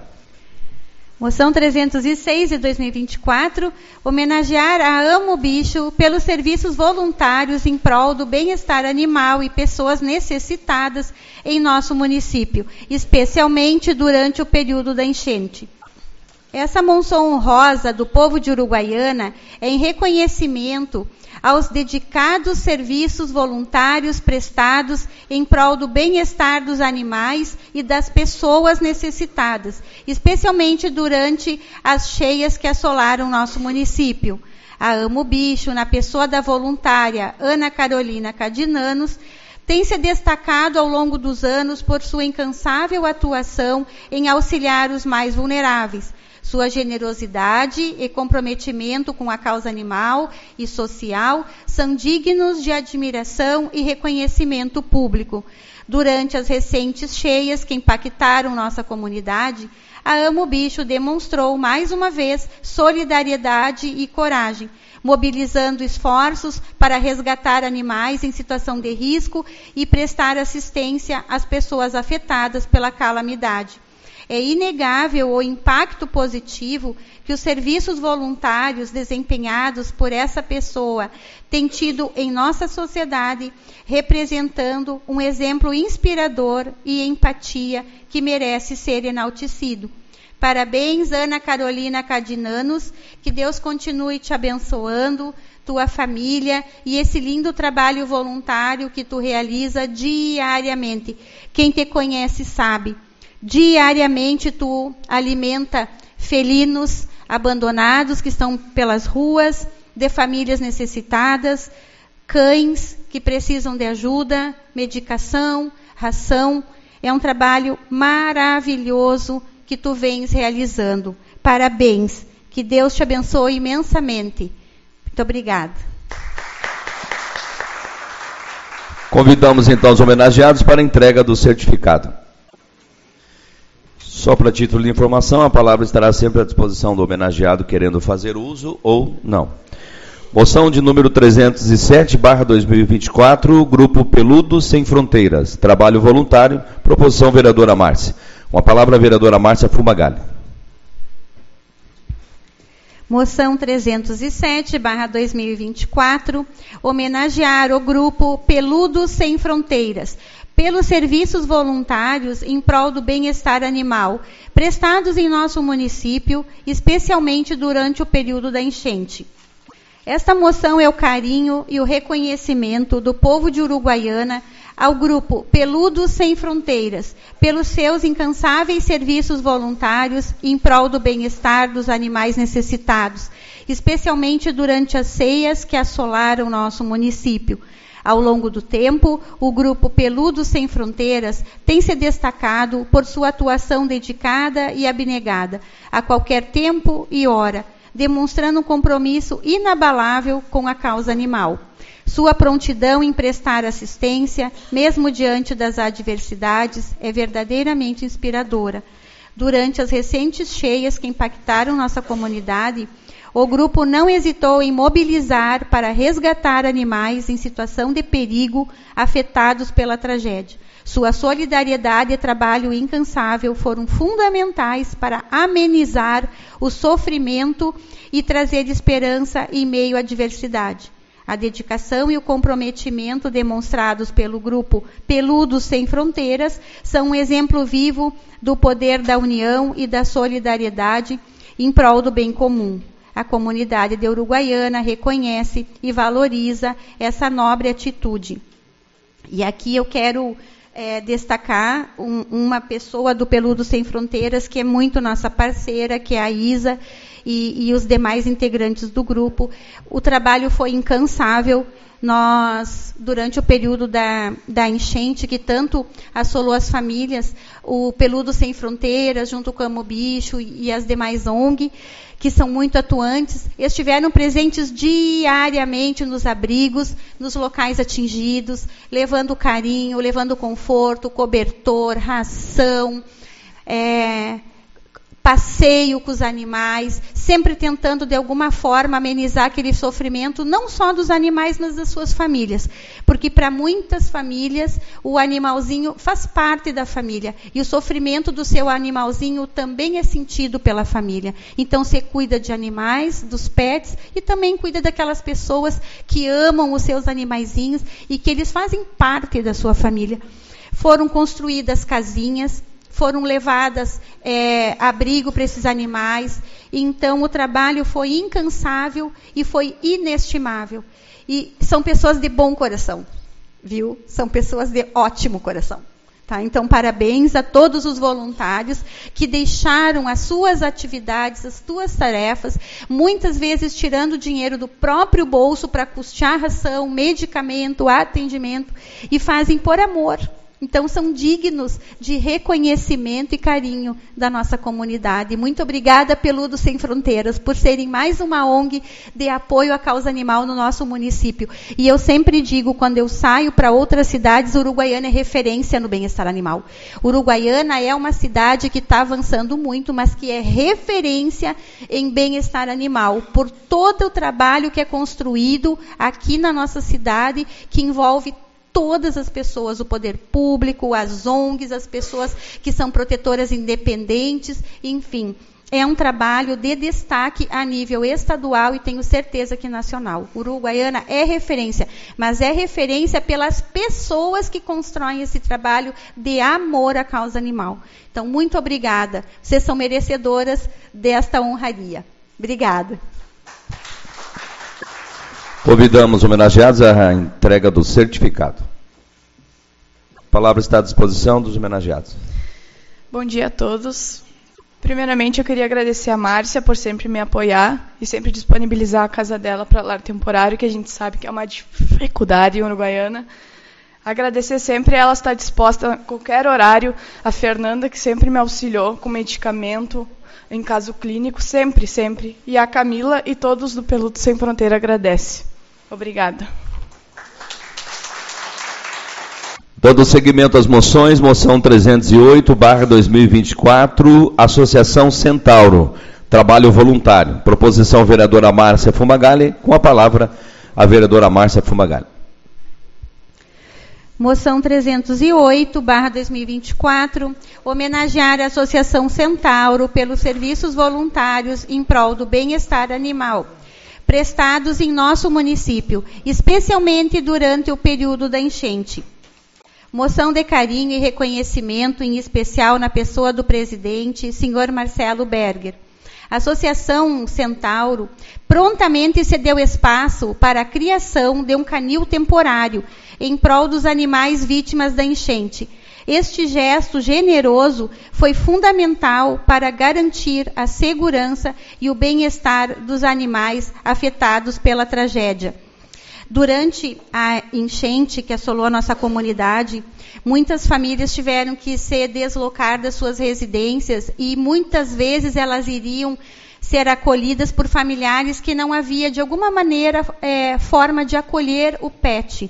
Moção 306 de 2024, homenagear a Amo Bicho pelos serviços voluntários em prol do bem-estar animal e pessoas necessitadas em nosso município, especialmente durante o período da enchente. Essa menção honrosa do povo de Uruguaiana é em reconhecimento aos dedicados serviços voluntários prestados em prol do bem-estar dos animais e das pessoas necessitadas, especialmente durante as cheias que assolaram nosso município. A Amo Bicho, na pessoa da voluntária Ana Carolina Cadinanos, tem se destacado ao longo dos anos por sua incansável atuação em auxiliar os mais vulneráveis. Sua generosidade e comprometimento com a causa animal e social são dignos de admiração e reconhecimento público. Durante as recentes cheias que impactaram nossa comunidade, a Amo Bicho demonstrou mais uma vez solidariedade e coragem, mobilizando esforços para resgatar animais em situação de risco e prestar assistência às pessoas afetadas pela calamidade. É inegável o impacto positivo que os serviços voluntários desempenhados por essa pessoa têm tido em nossa sociedade, representando um exemplo inspirador e empatia que merece ser enaltecido. Parabéns, Ana Carolina Cadinanos, que Deus continue te abençoando, tua família e esse lindo trabalho voluntário que tu realiza diariamente. Quem te conhece sabe. Diariamente tu alimenta felinos abandonados que estão pelas ruas, de famílias necessitadas, cães que precisam de ajuda, medicação, ração. É um trabalho maravilhoso que tu vens realizando. Parabéns. Que Deus te abençoe imensamente. Muito obrigada. Convidamos então os homenageados para a entrega do certificado. Só para título de informação, a palavra estará sempre à disposição do homenageado querendo fazer uso ou não. Moção de número 307/2024, Grupo Peludos Sem Fronteiras, trabalho voluntário, proposição vereadora Márcia. Com a palavra a vereadora Márcia Fumagalli. Moção 307/2024, homenagear o Grupo Peludos Sem Fronteiras, pelos serviços voluntários em prol do bem-estar animal, prestados em nosso município, especialmente durante o período da enchente. Esta moção é o carinho e o reconhecimento do povo de Uruguaiana ao grupo Peludos Sem Fronteiras, pelos seus incansáveis serviços voluntários em prol do bem-estar dos animais necessitados, especialmente durante as ceias que assolaram nosso município. Ao longo do tempo, o grupo Peludos Sem Fronteiras tem se destacado por sua atuação dedicada e abnegada, a qualquer tempo e hora, demonstrando um compromisso inabalável com a causa animal. Sua prontidão em prestar assistência, mesmo diante das adversidades, é verdadeiramente inspiradora. Durante as recentes cheias que impactaram nossa comunidade, o grupo não hesitou em mobilizar para resgatar animais em situação de perigo afetados pela tragédia. Sua solidariedade e trabalho incansável foram fundamentais para amenizar o sofrimento e trazer esperança em meio à adversidade. A dedicação e o comprometimento demonstrados pelo grupo Peludos Sem Fronteiras são um exemplo vivo do poder da união e da solidariedade em prol do bem comum. A comunidade de Uruguaiana reconhece e valoriza essa nobre atitude. E aqui eu quero destacar uma pessoa do Peludos Sem Fronteiras, que é muito nossa parceira, que é a Isa, e os demais integrantes do grupo. O trabalho foi incansável. Nós, durante o período da enchente, que tanto assolou as famílias, o Peludos Sem Fronteiras, junto com a Amo Bicho e as demais ONG, que são muito atuantes, estiveram presentes diariamente nos abrigos, nos locais atingidos, levando carinho, levando conforto, cobertor, ração, passeio com os animais, sempre tentando de alguma forma amenizar aquele sofrimento, não só dos animais, mas das suas famílias. Porque para muitas famílias, o animalzinho faz parte da família. E o sofrimento do seu animalzinho também é sentido pela família. Então, você cuida de animais, dos pets, e também cuida daquelas pessoas que amam os seus animaizinhos e que eles fazem parte da sua família. Foram construídas casinhas, foram levadas abrigo para esses animais. Então, o trabalho foi incansável e foi inestimável. E são pessoas de bom coração, viu? São pessoas de ótimo coração. Tá? Então, parabéns a todos os voluntários que deixaram as suas atividades, as suas tarefas, muitas vezes tirando dinheiro do próprio bolso para custear ração, medicamento, atendimento, e fazem por amor. Então, são dignos de reconhecimento e carinho da nossa comunidade. Muito obrigada, Peludos Sem Fronteiras, por serem mais uma ONG de apoio à causa animal no nosso município. E eu sempre digo, quando eu saio para outras cidades, Uruguaiana é referência no bem-estar animal. Uruguaiana é uma cidade que está avançando muito, mas que é referência em bem-estar animal, por todo o trabalho que é construído aqui na nossa cidade, que envolve todas as pessoas, o poder público, as ONGs, as pessoas que são protetoras independentes, enfim. É um trabalho de destaque a nível estadual e tenho certeza que nacional. Uruguaiana é referência, mas é referência pelas pessoas que constroem esse trabalho de amor à causa animal. Então, muito obrigada. Vocês são merecedoras desta honraria. Obrigada. Convidamos homenageados à entrega do certificado. A palavra está à disposição dos homenageados. Bom dia a todos. Primeiramente, eu queria agradecer a Márcia por sempre me apoiar e sempre disponibilizar a casa dela para lar temporário, que a gente sabe que é uma dificuldade em Uruguaiana. Agradecer sempre, ela está disposta a qualquer horário. A Fernanda, que sempre me auxiliou com medicamento, em caso clínico, sempre, sempre. E a Camila e todos do Peludos Sem Fronteira agradecem. Obrigada. Dando seguimento às moções, moção 308/2024, Associação Centauro, Trabalho Voluntário. Proposição vereadora Márcia Fumagalli, com a palavra a vereadora Márcia Fumagalli. Moção 308/2024, homenagear a Associação Centauro pelos serviços voluntários em prol do bem-estar animal, prestados em nosso município, especialmente durante o período da enchente. Moção de carinho e reconhecimento, em especial na pessoa do presidente, senhor Marcelo Berger. A Associação Centauro prontamente cedeu espaço para a criação de um canil temporário em prol dos animais vítimas da enchente. Este gesto generoso foi fundamental para garantir a segurança e o bem-estar dos animais afetados pela tragédia. Durante a enchente que assolou a nossa comunidade, muitas famílias tiveram que se deslocar das suas residências e muitas vezes elas iriam ser acolhidas por familiares que não havia, de alguma maneira, forma de acolher o pet.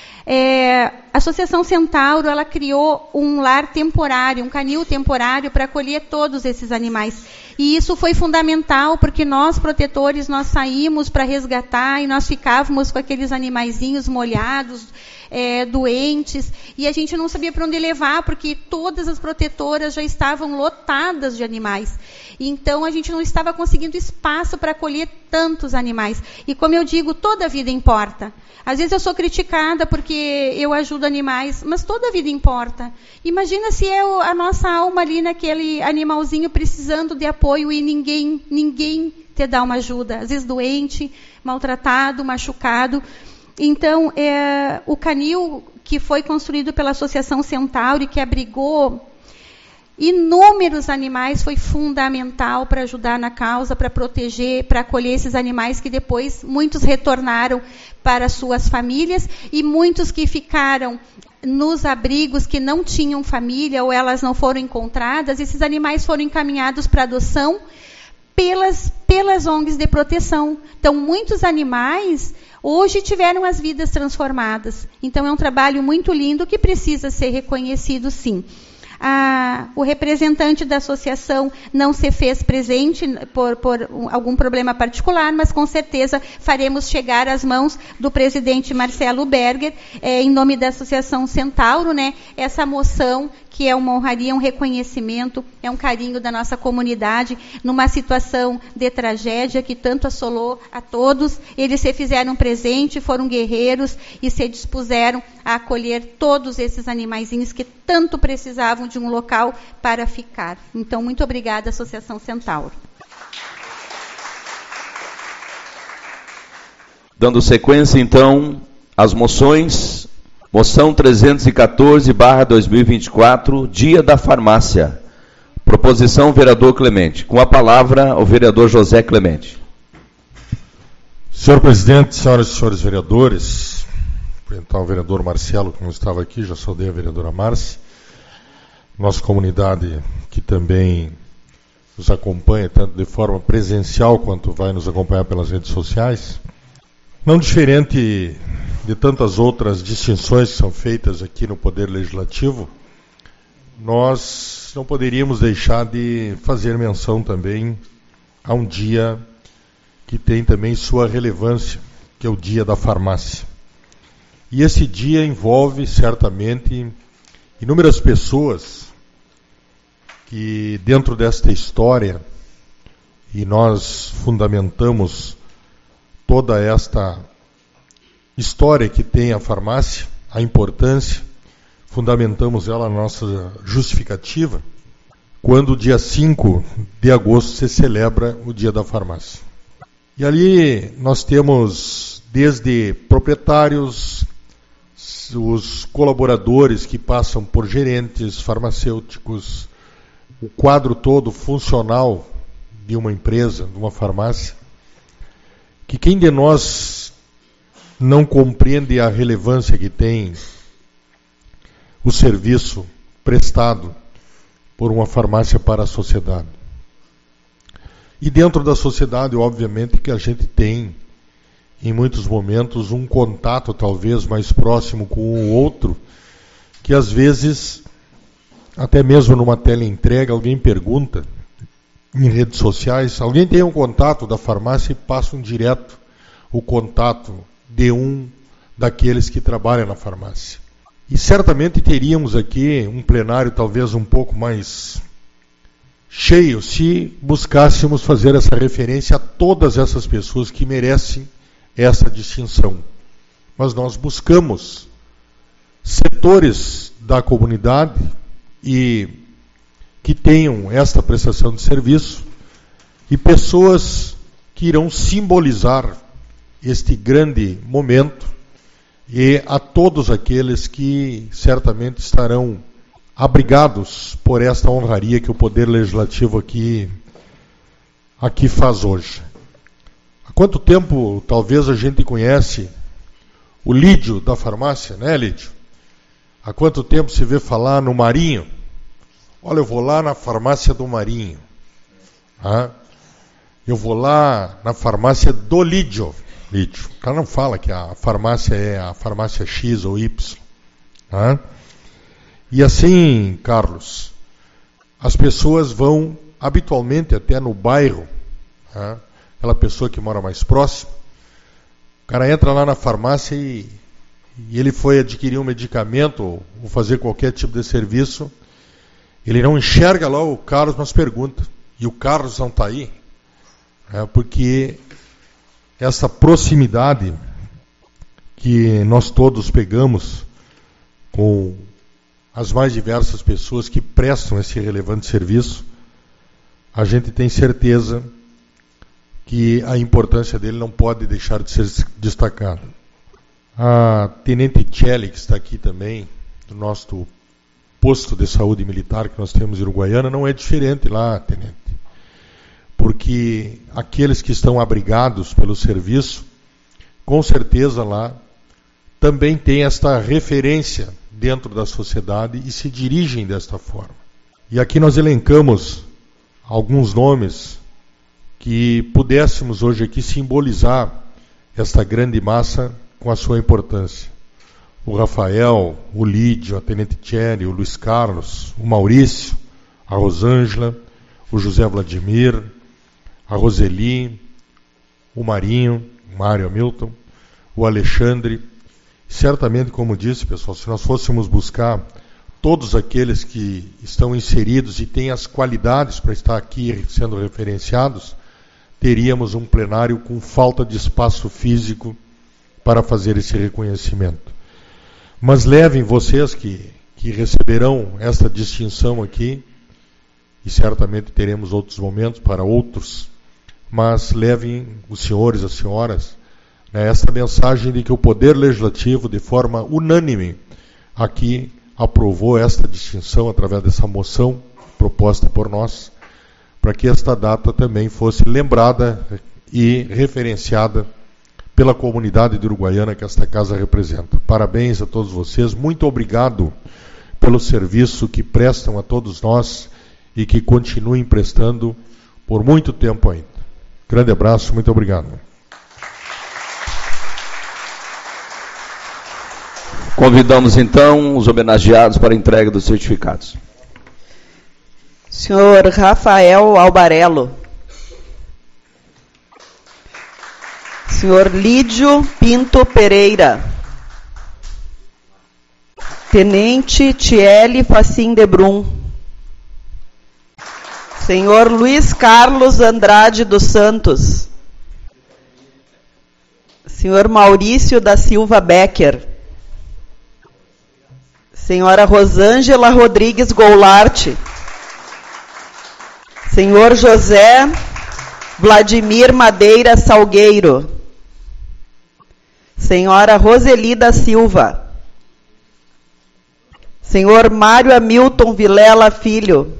A Associação Centauro, ela criou um lar temporário, um canil temporário para acolher todos esses animais. E isso foi fundamental, porque nós, protetores, nós saímos para resgatar e nós ficávamos com aqueles animaizinhos molhados, doentes, e a gente não sabia para onde levar, porque todas as protetoras já estavam lotadas de animais. Então, a gente não estava conseguindo espaço para acolher tantos animais. E, como eu digo, toda vida importa. Às vezes eu sou criticada porque eu ajudo animais, mas toda vida importa. Imagina se é a nossa alma ali naquele animalzinho precisando de apoio e ninguém te dá uma ajuda. Às vezes doente, maltratado, machucado. Então, o canil que foi construído pela Associação Centauro e que abrigou inúmeros animais foi fundamental para ajudar na causa, para proteger, para acolher esses animais que depois muitos retornaram para suas famílias e muitos que ficaram nos abrigos que não tinham família ou elas não foram encontradas, esses animais foram encaminhados para adoção pelas ONGs de proteção. Então, muitos animais hoje tiveram as vidas transformadas. Então, é um trabalho muito lindo que precisa ser reconhecido, sim. O representante da associação não se fez presente por algum problema particular, mas com certeza faremos chegar às mãos do presidente Marcelo Berger, em nome da Associação Centauro, né, essa moção que é uma honraria, um reconhecimento, é um carinho da nossa comunidade, numa situação de tragédia que tanto assolou a todos. Eles se fizeram presente, foram guerreiros e se dispuseram a acolher todos esses animaizinhos que tanto precisavam de um local para ficar. Então, muito obrigada, Associação Centauro. Dando sequência, então, às moções. Moção 314/2024, Dia da Farmácia. Proposição, vereador Clemente. Com a palavra, o vereador José Clemente. Senhor presidente, senhoras e senhores vereadores, então o vereador Marcelo, que não estava aqui, já saudei a vereadora Márcia, nossa comunidade que também nos acompanha, tanto de forma presencial quanto vai nos acompanhar pelas redes sociais, não diferente de tantas outras distinções que são feitas aqui no Poder Legislativo, nós não poderíamos deixar de fazer menção também a um dia que tem também sua relevância, que é o Dia da Farmácia. E esse dia envolve, certamente, inúmeras pessoas que, dentro desta história, e nós fundamentamos toda esta história que tem a farmácia, a importância, fundamentamos ela na nossa justificativa, quando dia 5 de agosto se celebra o Dia da Farmácia. E ali nós temos desde proprietários, os colaboradores que passam por gerentes farmacêuticos, o quadro todo funcional de uma empresa, de uma farmácia, que quem de nós não compreende a relevância que tem o serviço prestado por uma farmácia para a sociedade. E dentro da sociedade, obviamente, que a gente tem, em muitos momentos, um contato talvez mais próximo com o outro, que às vezes, até mesmo numa teleentrega, alguém pergunta em redes sociais, alguém tem um contato da farmácia e passa direto o contato de um daqueles que trabalham na farmácia. E certamente teríamos aqui um plenário talvez um pouco mais cheio se buscássemos fazer essa referência a todas essas pessoas que merecem essa distinção. Mas nós buscamos setores da comunidade e que tenham esta prestação de serviço e pessoas que irão simbolizar este grande momento e a todos aqueles que certamente estarão abrigados por esta honraria que o Poder Legislativo aqui faz hoje. Há quanto tempo talvez a gente conhece o Lídio da farmácia, né, Lídio? Há quanto tempo se vê falar no Marinho? Olha, eu vou lá na farmácia do Marinho. Eu vou lá na farmácia do Lídio. Lídio. O cara não fala que a farmácia é a farmácia X ou Y. E assim, Carlos, as pessoas vão habitualmente até no bairro, aquela pessoa que mora mais próximo, o cara entra lá na farmácia e ele foi adquirir um medicamento ou fazer qualquer tipo de serviço, ele não enxerga lá o Carlos, mas pergunta, e o Carlos não está aí? Porque essa proximidade que nós todos pegamos com as mais diversas pessoas que prestam esse relevante serviço, a gente tem certeza que a importância dele não pode deixar de ser destacada. A Tenente Tchely, que está aqui também, do nosso posto de saúde militar que nós temos em Uruguaiana, não é diferente lá, Tenente. Porque aqueles que estão abrigados pelo serviço, com certeza lá, também têm esta referência dentro da sociedade e se dirigem desta forma. E aqui nós elencamos alguns nomes que pudéssemos hoje aqui simbolizar esta grande massa com a sua importância. O Rafael, o Lídio, a Tenente Tchely, o Luiz Carlos, o Maurício, a Rosângela, o José Vladimir, a Roseli, o Marinho, o Mário Hamilton, o Alexandre. Certamente, como disse, pessoal, se nós fôssemos buscar todos aqueles que estão inseridos e têm as qualidades para estar aqui sendo referenciados, teríamos um plenário com falta de espaço físico para fazer esse reconhecimento. Mas levem vocês que receberão esta distinção aqui, e certamente teremos outros momentos para outros, mas levem os senhores, as senhoras, essa mensagem de que o Poder Legislativo, de forma unânime, aqui aprovou esta distinção através dessa moção proposta por nós, para que esta data também fosse lembrada e referenciada pela comunidade de Uruguaiana que esta casa representa. Parabéns a todos vocês, muito obrigado pelo serviço que prestam a todos nós e que continuem prestando por muito tempo ainda. Grande abraço, muito obrigado. Convidamos então os homenageados para a entrega dos certificados. Senhor Rafael Albarello. Senhor Lídio Pinto Pereira. Tenente Tchely Facim de Brum. Senhor Luiz Carlos Andrade dos Santos. Senhor Maurício da Silva Becker. Senhora Rosângela Rodrigues Goulart. Senhor José Vladimir Madeira Salgueiro. Senhora Roseli da Silva. Senhor Mário Hamilton Vilela Filho.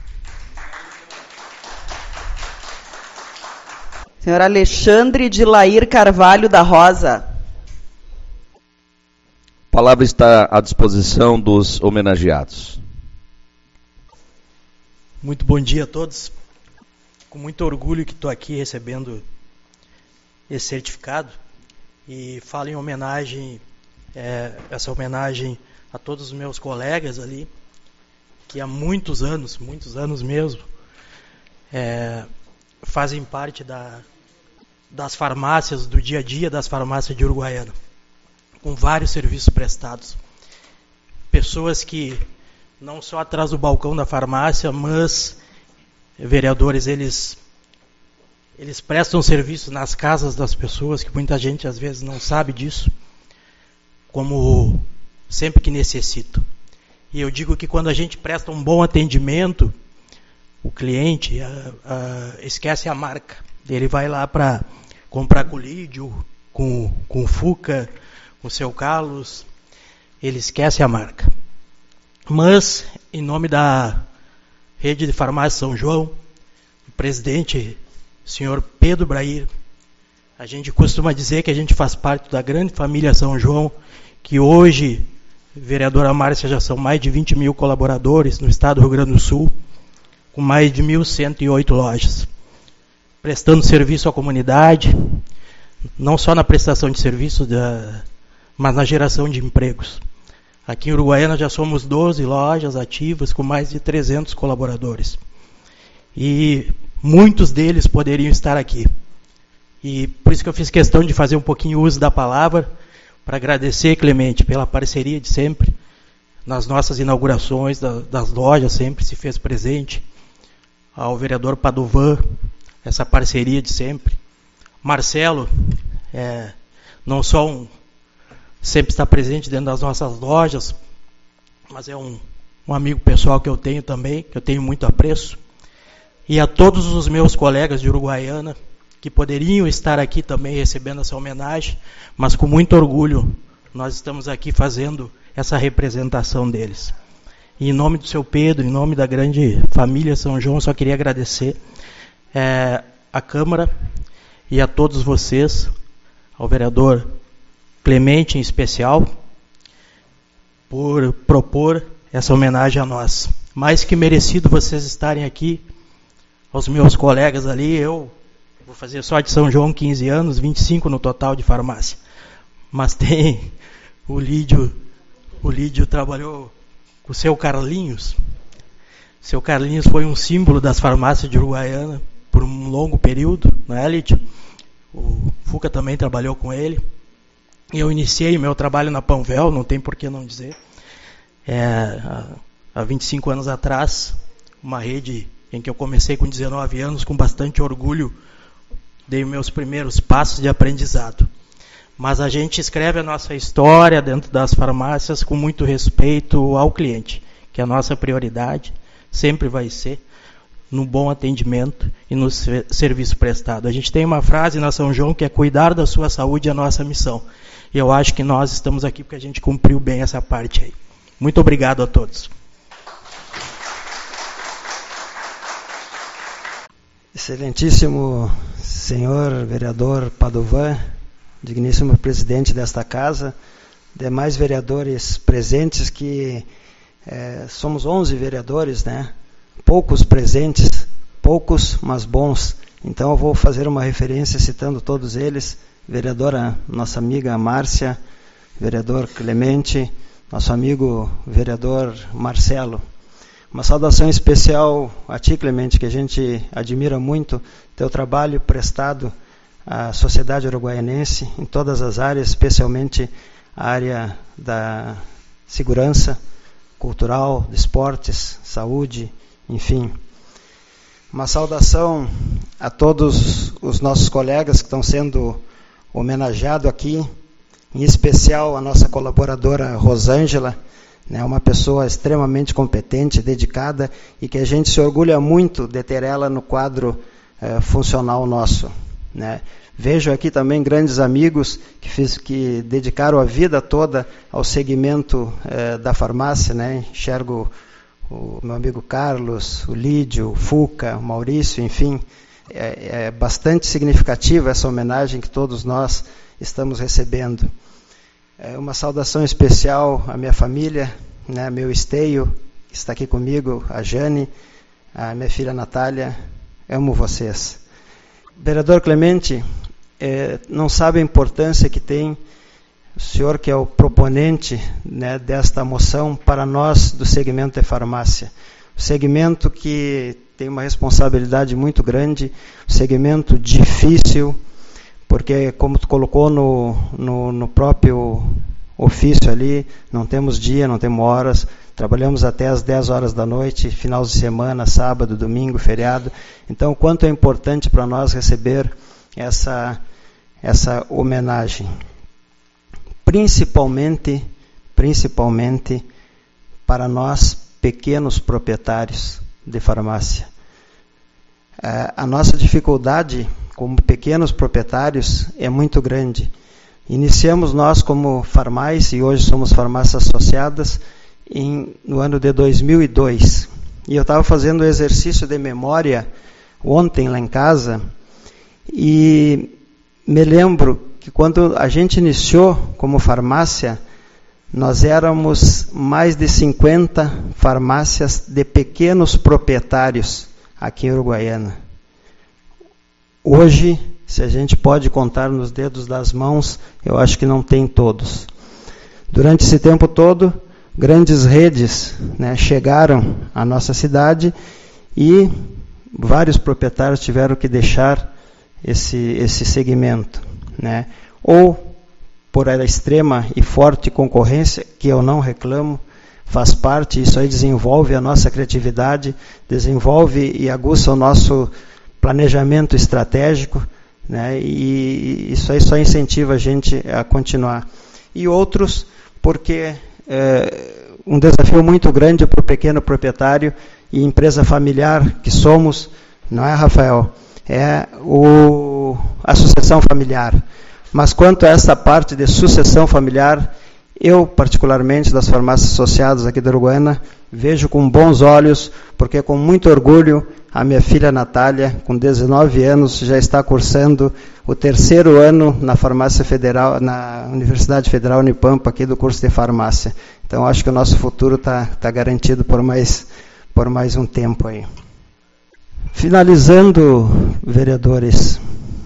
Senhor Alexandre de Lair Carvalho da Rosa. A palavra está à disposição dos homenageados. Muito bom dia a todos. Com muito orgulho que estou aqui recebendo esse certificado e falo em homenagem, essa homenagem a todos os meus colegas ali, que há muitos anos mesmo, fazem parte das farmácias, do dia a dia das farmácias de Uruguaiana, com vários serviços prestados. Pessoas que não só atrás do balcão da farmácia, mas vereadores, eles prestam serviço nas casas das pessoas, que muita gente às vezes não sabe disso, como sempre que necessito. E eu digo que quando a gente presta um bom atendimento, o cliente esquece a marca. Ele vai lá para comprar com o Lídio, com o Fuca, com o seu Carlos, ele esquece a marca. Mas, em nome da Rede de Farmácia São João, o presidente, senhor Pedro Brair, a gente costuma dizer que a gente faz parte da grande família São João, que hoje, vereadora Márcia, já são mais de 20 mil colaboradores no estado do Rio Grande do Sul, com mais de 1.108 lojas, prestando serviço à comunidade, não só na prestação de serviços, mas na geração de empregos. Aqui em Uruguaiana já somos 12 lojas ativas com mais de 300 colaboradores. E muitos deles poderiam estar aqui. E por isso que eu fiz questão de fazer um pouquinho uso da palavra, para agradecer, Clemente, pela parceria de sempre, nas nossas inaugurações das lojas, sempre se fez presente, ao vereador Padovan, essa parceria de sempre. Marcelo, não só sempre está presente dentro das nossas lojas, mas é um amigo pessoal que eu tenho também, que eu tenho muito apreço. E a todos os meus colegas de Uruguaiana, que poderiam estar aqui também recebendo essa homenagem, mas com muito orgulho nós estamos aqui fazendo essa representação deles. E em nome do seu Pedro, em nome da grande família São João, só queria agradecer à Câmara e a todos vocês, ao vereador Clemente em especial, por propor essa homenagem a nós. Mais que merecido vocês estarem aqui, aos meus colegas ali, eu vou fazer só de São João 15 anos, 25 no total de farmácia. Mas tem o Lídio trabalhou com o seu Carlinhos. O seu Carlinhos foi um símbolo das farmácias de Uruguaiana por um longo período, não é, Lídio? O Fuca também trabalhou com ele. Eu iniciei meu trabalho na Panvel, não tem por que não dizer. Há 25 anos atrás, uma rede em que eu comecei com 19 anos, com bastante orgulho, dei meus primeiros passos de aprendizado. Mas a gente escreve a nossa história dentro das farmácias com muito respeito ao cliente, que a nossa prioridade sempre vai ser no bom atendimento e no serviço prestado. A gente tem uma frase na São João que é: cuidar da sua saúde é a nossa missão. E eu acho que nós estamos aqui porque a gente cumpriu bem essa parte aí. Muito obrigado a todos. Excelentíssimo senhor vereador Padovan, digníssimo presidente desta casa, demais vereadores presentes, que somos 11 vereadores, né? Poucos presentes, poucos, mas bons. Então eu vou fazer uma referência citando todos eles: vereadora, nossa amiga Márcia, vereador Clemente, nosso amigo vereador Marcelo. Uma saudação especial a ti, Clemente, que a gente admira muito teu trabalho prestado à sociedade uruguaianense em todas as áreas, especialmente a área da segurança cultural, de esportes, saúde, enfim. Uma saudação a todos os nossos colegas que estão sendo homenageados aqui, em especial a nossa colaboradora Rosângela, né, uma pessoa extremamente competente, dedicada, e que a gente se orgulha muito de ter ela no quadro funcional nosso, né. Vejo aqui também grandes amigos que dedicaram a vida toda ao segmento da farmácia, né. Enxergo o meu amigo Carlos, o Lídio, o Fuca, o Maurício, enfim. É bastante significativa essa homenagem que todos nós estamos recebendo. Uma saudação especial à minha família, né, meu esteio, que está aqui comigo, a Jane, a minha filha Natália, amo vocês. Vereador Clemente, não sabe a importância que tem o senhor, que é o proponente, né, desta moção para nós do segmento de farmácia. O segmento que tem uma responsabilidade muito grande, um segmento difícil, porque, como tu colocou no próprio ofício ali, não temos dia, não temos horas, trabalhamos até às 10 horas da noite, final de semana, sábado, domingo, feriado. Então, quanto é importante para nós receber essa principalmente para nós, pequenos proprietários de farmácia. A nossa dificuldade como pequenos proprietários é muito grande. Iniciamos nós como farmácia, e hoje somos farmácias associadas, no ano de 2002. E eu estava fazendo um exercício de memória ontem lá em casa, e me lembro que quando a gente iniciou como farmácia, nós éramos mais de 50 farmácias de pequenos proprietários aqui em Uruguaiana. Hoje, se a gente pode contar nos dedos das mãos, eu acho que não tem todos. Durante esse tempo todo, grandes redes, né, chegaram à nossa cidade e vários proprietários tiveram que deixar esse segmento, né? Ou por a extrema e forte concorrência, que eu não reclamo, faz parte, isso aí desenvolve a nossa criatividade, desenvolve e aguça o nosso planejamento estratégico, né? E isso aí só incentiva a gente a continuar. E outros, porque um desafio muito grande para o pequeno proprietário e empresa familiar que somos, não é, Rafael? É a sucessão familiar. Mas quanto a essa parte de sucessão familiar, eu, particularmente, das farmácias associadas aqui da Uruguaiana, vejo com bons olhos, porque com muito orgulho, a minha filha Natália, com 19 anos, já está cursando o 3º ano na Farmácia Federal, na Universidade Federal Unipampa, aqui do curso de farmácia. Então, acho que o nosso futuro está garantido por mais um tempo aí. Finalizando, vereadores,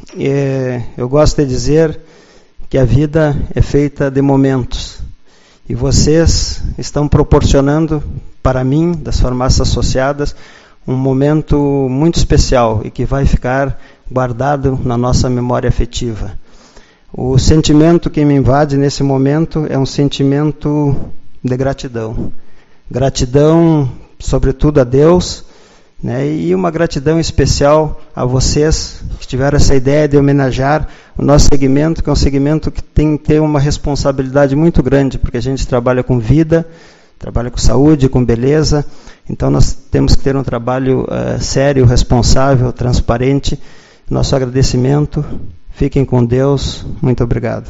eu gosto de dizer que a vida é feita de momentos. E vocês estão proporcionando, para mim, das farmácias associadas, um momento muito especial e que vai ficar guardado na nossa memória afetiva. O sentimento que me invade nesse momento é um sentimento de gratidão. Gratidão, sobretudo, a Deus, né, e uma gratidão especial a vocês que tiveram essa ideia de homenagear o nosso segmento, que é um segmento que tem que ter uma responsabilidade muito grande, porque a gente trabalha com vida, trabalha com saúde, com beleza, então nós temos que ter um trabalho sério, responsável, transparente. Nosso agradecimento, fiquem com Deus, muito obrigado.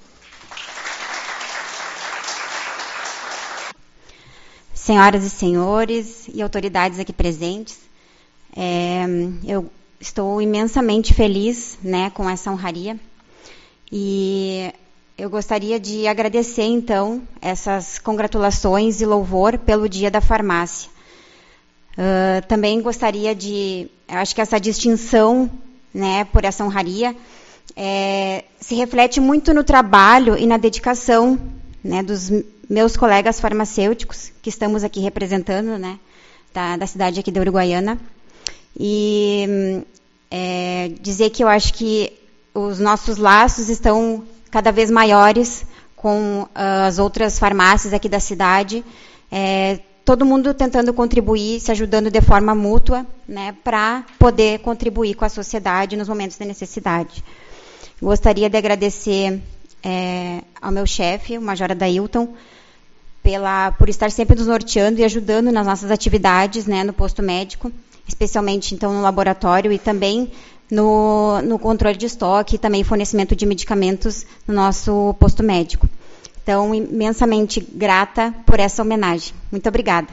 Senhoras e senhores e autoridades aqui presentes, eu estou imensamente feliz, né, com essa honraria, e eu gostaria de agradecer, então, essas congratulações e louvor pelo Dia da Farmácia. Também gostaria eu acho que essa distinção, né, por essa honraria, se reflete muito no trabalho e na dedicação, né, dos meus colegas farmacêuticos, que estamos aqui representando, né, da cidade aqui da Uruguaiana, e dizer que eu acho que os nossos laços estão cada vez maiores com as outras farmácias aqui da cidade, todo mundo tentando contribuir, se ajudando de forma mútua, né, para poder contribuir com a sociedade nos momentos de necessidade. Gostaria de agradecer ao meu chefe, o Major Adailton, por estar sempre nos norteando e ajudando nas nossas atividades, né, no posto médico, especialmente, então, no laboratório e também no controle de estoque e também fornecimento de medicamentos no nosso posto médico. Então, imensamente grata por essa homenagem. Muito obrigada.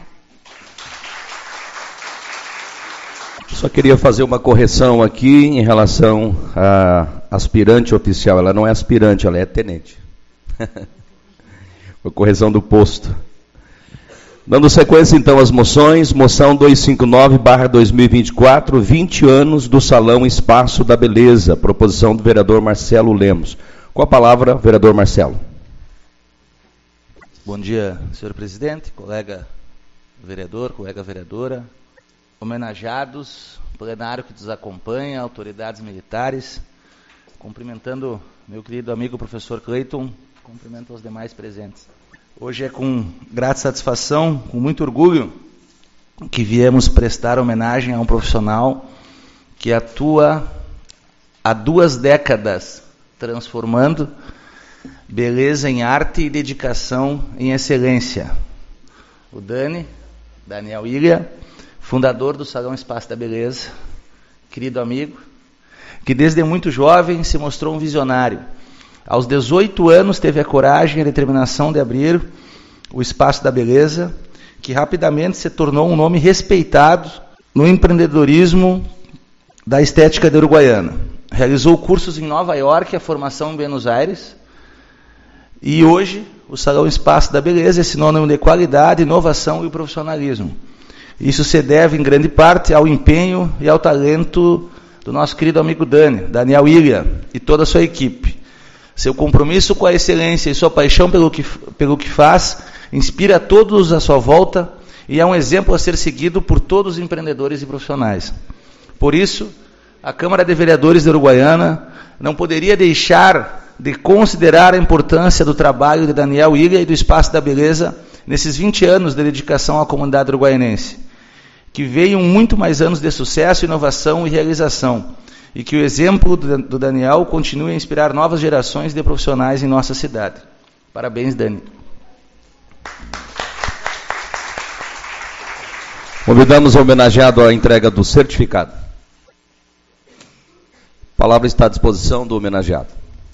Só queria fazer uma correção aqui em relação à aspirante oficial. Ela não é aspirante, ela é tenente. A correção do posto. Dando sequência, então, às moções. Moção 259/2024, 20 anos do Salão Espaço da Beleza. Proposição do vereador Marcelo Lemos. Com a palavra, vereador Marcelo. Bom dia, senhor presidente, colega vereador, colega vereadora, homenageados, plenário que nos acompanha, autoridades militares, cumprimentando meu querido amigo professor Cleiton, cumprimento aos demais presentes. Hoje é com grata satisfação, com muito orgulho, que viemos prestar homenagem a um profissional que atua há 2 décadas transformando beleza em arte e dedicação em excelência. o Daniel Ilha, fundador do Salão Espaço da Beleza, querido amigo, que desde muito jovem se mostrou um visionário. Aos 18 anos teve a coragem e a determinação de abrir o Espaço da Beleza, que rapidamente se tornou um nome respeitado no empreendedorismo da estética de Uruguaiana. Realizou cursos em Nova York, a formação em Buenos Aires, e hoje o Salão Espaço da Beleza é sinônimo de qualidade, inovação e profissionalismo. Isso se deve, em grande parte, ao empenho e ao talento do nosso querido amigo Daniel Ilha, e toda a sua equipe. Seu compromisso com a excelência e sua paixão pelo que faz inspira todos à sua volta e é um exemplo a ser seguido por todos os empreendedores e profissionais. Por isso, a Câmara de Vereadores de Uruguaiana não poderia deixar de considerar a importância do trabalho de Daniel Ilha e do Espaço da Beleza nesses 20 anos de dedicação à comunidade uruguaianense, que venham muito mais anos de sucesso, inovação e realização, e que o exemplo do Daniel continue a inspirar novas gerações de profissionais em nossa cidade. Parabéns, Dani. Convidamos o homenageado à entrega do certificado. A palavra está à disposição do homenageado.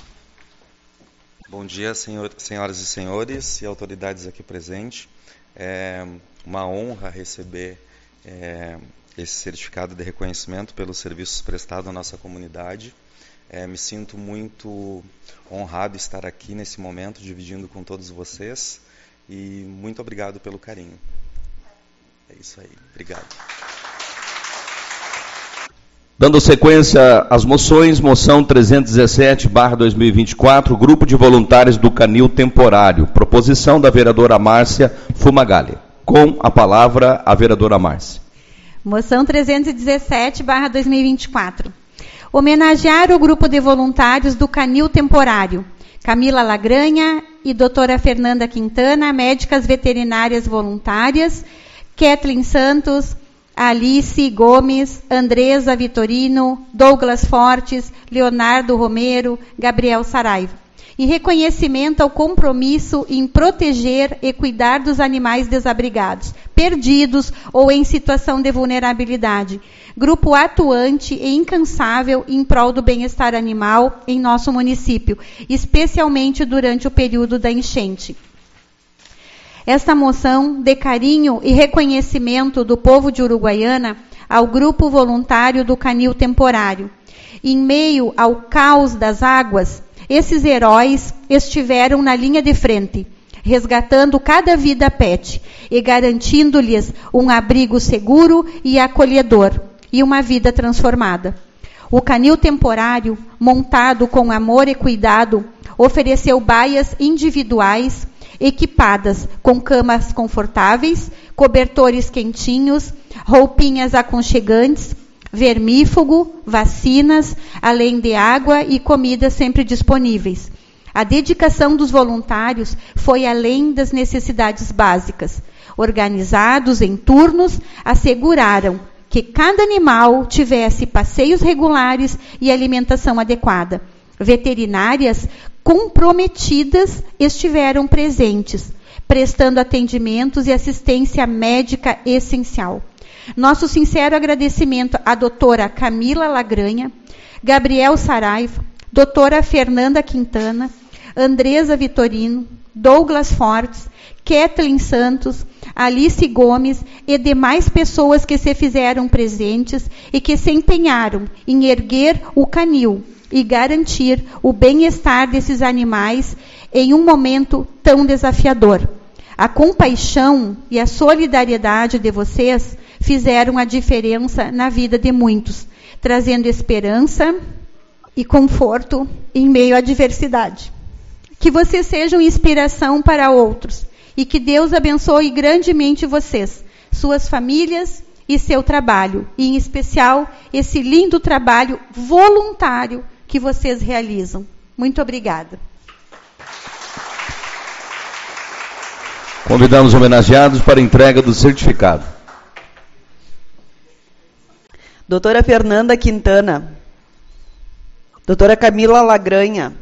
Bom dia, senhoras e senhores e autoridades aqui presentes. É uma honra receber esse certificado de reconhecimento pelos serviços prestados à nossa comunidade. Me sinto muito honrado de estar aqui nesse momento, dividindo com todos vocês, e muito obrigado pelo carinho. É isso aí, obrigado. Dando sequência às moções, moção 317/2024, Grupo de Voluntários do Canil Temporário, proposição da vereadora Márcia Fumagalli. Com a palavra, a vereadora Márcia. Moção 317/2024. Homenagear o grupo de voluntários do Canil Temporário, Camila Lagranha e doutora Fernanda Quintana, médicas veterinárias voluntárias, Kathleen Santos, Alice Gomes, Andresa Vitorino, Douglas Fortes, Leonardo Romero, Gabriel Saraiva. Em reconhecimento ao compromisso em proteger e cuidar dos animais desabrigados, perdidos ou em situação de vulnerabilidade. Grupo atuante e incansável em prol do bem-estar animal em nosso município, especialmente durante o período da enchente. Esta moção de carinho e reconhecimento do povo de Uruguaiana ao Grupo Voluntário do Canil Temporário. Em meio ao caos das águas, esses heróis estiveram na linha de frente, resgatando cada vida pet e garantindo-lhes um abrigo seguro e acolhedor e uma vida transformada. O Canil Temporário, montado com amor e cuidado, ofereceu baias individuais equipadas com camas confortáveis, cobertores quentinhos, roupinhas aconchegantes, vermífugo, vacinas, além de água e comida sempre disponíveis. A dedicação dos voluntários foi além das necessidades básicas. Organizados em turnos, asseguraram que cada animal tivesse passeios regulares e alimentação adequada. Veterinárias comprometidas estiveram presentes, prestando atendimentos e assistência médica essencial. Nosso sincero agradecimento à doutora Camila Lagranha, Gabriel Saraiva, doutora Fernanda Quintana, Andresa Vitorino, Douglas Fortes, Kathleen Santos, Alice Gomes e demais pessoas que se fizeram presentes e que se empenharam em erguer o canil e garantir o bem-estar desses animais em um momento tão desafiador. A compaixão e a solidariedade de vocês fizeram a diferença na vida de muitos, trazendo esperança e conforto em meio à adversidade. Que vocês sejam inspiração para outros e que Deus abençoe grandemente vocês, suas famílias e seu trabalho, e em especial esse lindo trabalho voluntário que vocês realizam. Muito obrigada. Convidamos homenageados para a entrega do certificado. Doutora Fernanda Quintana, doutora Camila Lagranha,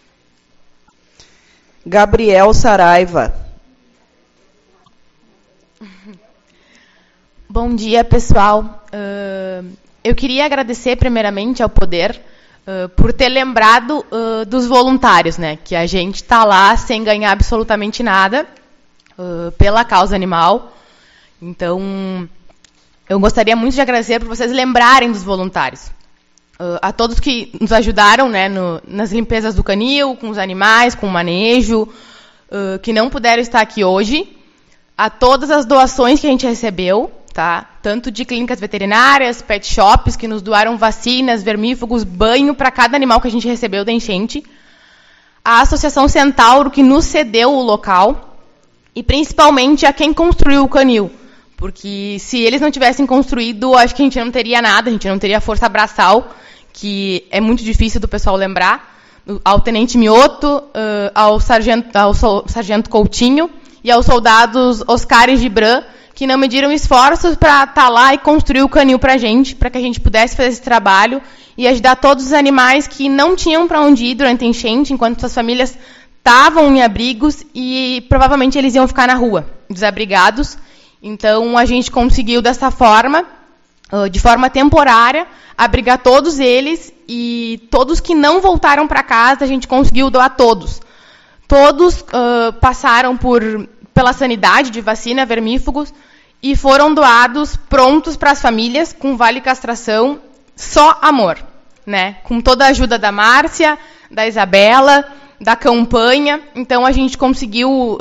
Gabriel Saraiva, Bom dia, pessoal. Eu queria agradecer primeiramente ao Poder por ter lembrado dos voluntários, né? Que a gente está lá sem ganhar absolutamente nada pela causa animal. Então, eu gostaria muito de agradecer por vocês lembrarem dos voluntários. A todos que nos ajudaram, né, nas limpezas do canil, com os animais, com o manejo, que não puderam estar aqui hoje. A todas as doações que a gente recebeu, tá? Tanto de clínicas veterinárias, pet shops, que nos doaram vacinas, vermífugos, banho para cada animal que a gente recebeu da enchente. A Associação Centauro, que nos cedeu o local. E principalmente a quem construiu o canil. Porque se eles não tivessem construído, acho que a gente não teria nada, a gente não teria força braçal, que é muito difícil do pessoal lembrar. Ao Tenente Mioto, ao Sargento Coutinho e aos soldados Oscar e Gibran, que não mediram esforços para estar lá e construir o canil para a gente, para que a gente pudesse fazer esse trabalho e ajudar todos os animais que não tinham para onde ir durante a enchente, enquanto suas famílias estavam em abrigos e provavelmente eles iam ficar na rua, desabrigados. Então, a gente conseguiu, dessa forma, de forma temporária, abrigar todos eles e todos que não voltaram para casa, a gente conseguiu doar todos. Todos passaram pela sanidade de vacina, vermífugos, e foram doados prontos para as famílias, com vale castração, só amor, né? Com toda a ajuda da Márcia, da Isabela, da campanha. Então, a gente conseguiu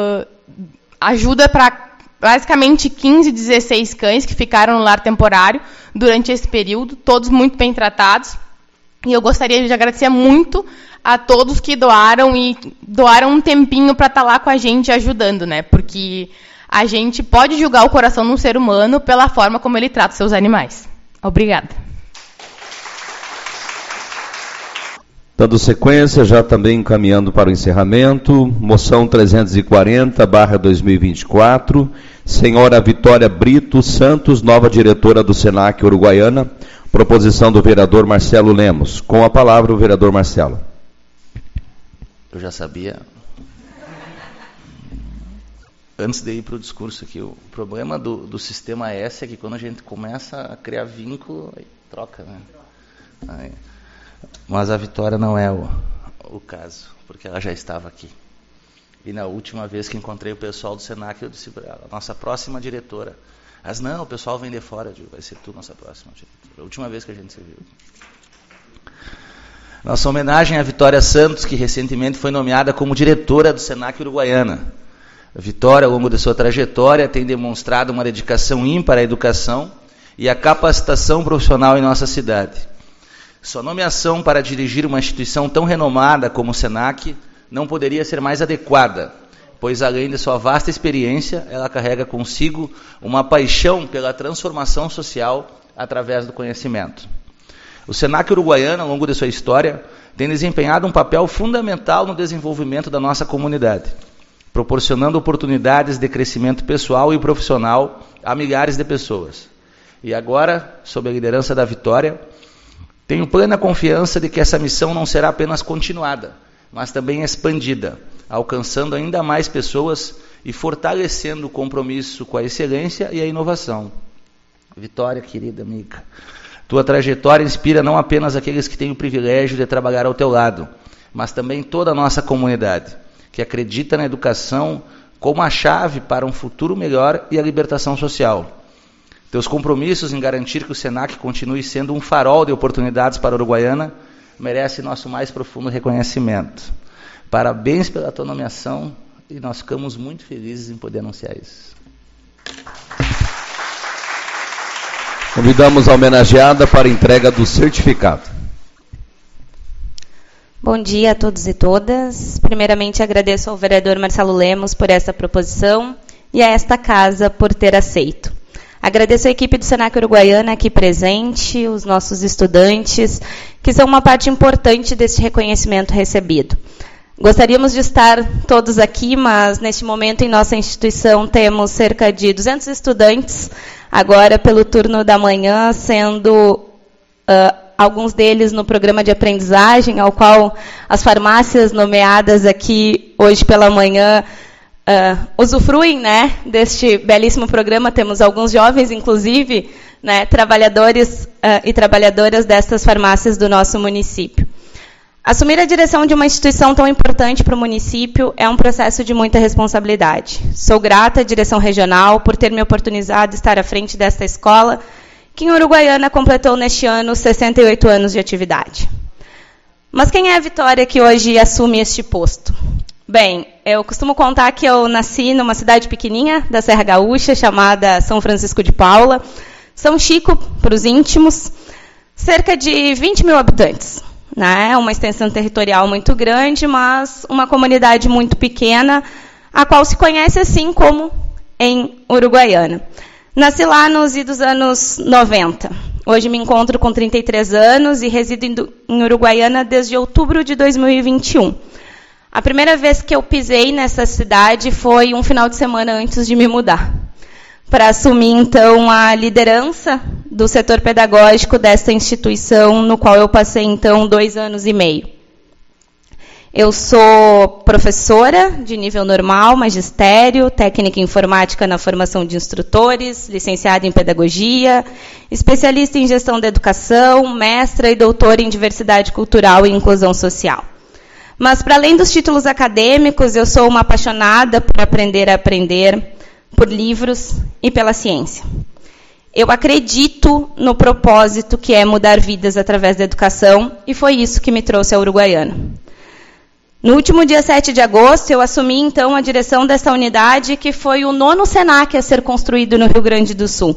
ajuda para basicamente 15, 16 cães que ficaram no lar temporário durante esse período, todos muito bem tratados. E eu gostaria de agradecer muito a todos que doaram e doaram um tempinho para estar lá com a gente ajudando, né? Porque a gente pode julgar o coração de um ser humano pela forma como ele trata seus animais. Obrigada. Dando sequência, já também encaminhando para o encerramento, moção 340/2024, senhora Vitória Brito Santos, nova diretora do Senac Uruguaiana, proposição do vereador Marcelo Lemos. Com a palavra o vereador Marcelo. Eu já sabia. Antes de ir para o discurso aqui, o problema do sistema S é que quando a gente começa a criar vínculo, aí troca, né? Aí, mas a Vitória não é o caso, porque ela já estava aqui. E na última vez que encontrei o pessoal do Senac, eu disse para ela, nossa próxima diretora. Mas não, o pessoal vem de fora, eu digo, vai ser tu nossa próxima diretora. A última vez que a gente se viu. Nossa homenagem à Vitória Santos, que recentemente foi nomeada como diretora do Senac Uruguaiana. A Vitória, ao longo de sua trajetória, tem demonstrado uma dedicação ímpar à educação e à capacitação profissional em nossa cidade. Sua nomeação para dirigir uma instituição tão renomada como o Senac não poderia ser mais adequada, pois além de sua vasta experiência, ela carrega consigo uma paixão pela transformação social através do conhecimento. O Senac Uruguaiana, ao longo de sua história, tem desempenhado um papel fundamental no desenvolvimento da nossa comunidade, proporcionando oportunidades de crescimento pessoal e profissional a milhares de pessoas. E agora, sob a liderança da Vitória, tenho plena confiança de que essa missão não será apenas continuada, mas também expandida, alcançando ainda mais pessoas e fortalecendo o compromisso com a excelência e a inovação. Vitória, querida amiga, tua trajetória inspira não apenas aqueles que têm o privilégio de trabalhar ao teu lado, mas também toda a nossa comunidade, que acredita na educação como a chave para um futuro melhor e a libertação social. Teus compromissos em garantir que o Senac continue sendo um farol de oportunidades para a Uruguaiana merece nosso mais profundo reconhecimento. Parabéns pela tua nomeação e nós ficamos muito felizes em poder anunciar isso. Convidamos a homenageada para a entrega do certificado. Bom dia a todos e todas. Primeiramente, agradeço ao vereador Marcelo Lemos por essa proposição e a esta casa por ter aceito. Agradeço a equipe do Senac Uruguaiana aqui presente, os nossos estudantes, que são uma parte importante desse reconhecimento recebido. Gostaríamos de estar todos aqui, mas neste momento em nossa instituição temos cerca de 200 estudantes, agora pelo turno da manhã, sendo alguns deles no programa de aprendizagem, ao qual as farmácias nomeadas aqui hoje pela manhã usufruem, né, deste belíssimo programa. Temos alguns jovens, inclusive, né, trabalhadores e trabalhadoras destas farmácias do nosso município. Assumir a direção de uma instituição tão importante para o município é um processo de muita responsabilidade. Sou grata à direção regional por ter me oportunizado estar à frente desta escola, que em Uruguaiana completou neste ano 68 anos de atividade. Mas quem é a Vitória que hoje assume este posto? Bem, eu costumo contar que eu nasci numa cidade pequenininha da Serra Gaúcha, chamada São Francisco de Paula, São Chico, para os íntimos, cerca de 20 mil habitantes. Né? Uma extensão territorial muito grande, mas uma comunidade muito pequena, a qual se conhece assim como em Uruguaiana. Nasci lá nos idos anos 90. Hoje me encontro com 33 anos e resido em Uruguaiana desde outubro de 2021. A primeira vez que eu pisei nessa cidade foi um final de semana antes de me mudar, para assumir, então, a liderança do setor pedagógico desta instituição, no qual eu passei, então, 2 anos e meio. Eu sou professora de nível normal, magistério, técnica em informática na formação de instrutores, licenciada em pedagogia, especialista em gestão da educação, mestra e doutora em diversidade cultural e inclusão social. Mas, para além dos títulos acadêmicos, eu sou uma apaixonada por aprender a aprender, por livros e pela ciência. Eu acredito no propósito que é mudar vidas através da educação, e foi isso que me trouxe a Uruguaiana. No último dia 7 de agosto, eu assumi, então, a direção dessa unidade, que foi o 9º SENAC a ser construído no Rio Grande do Sul.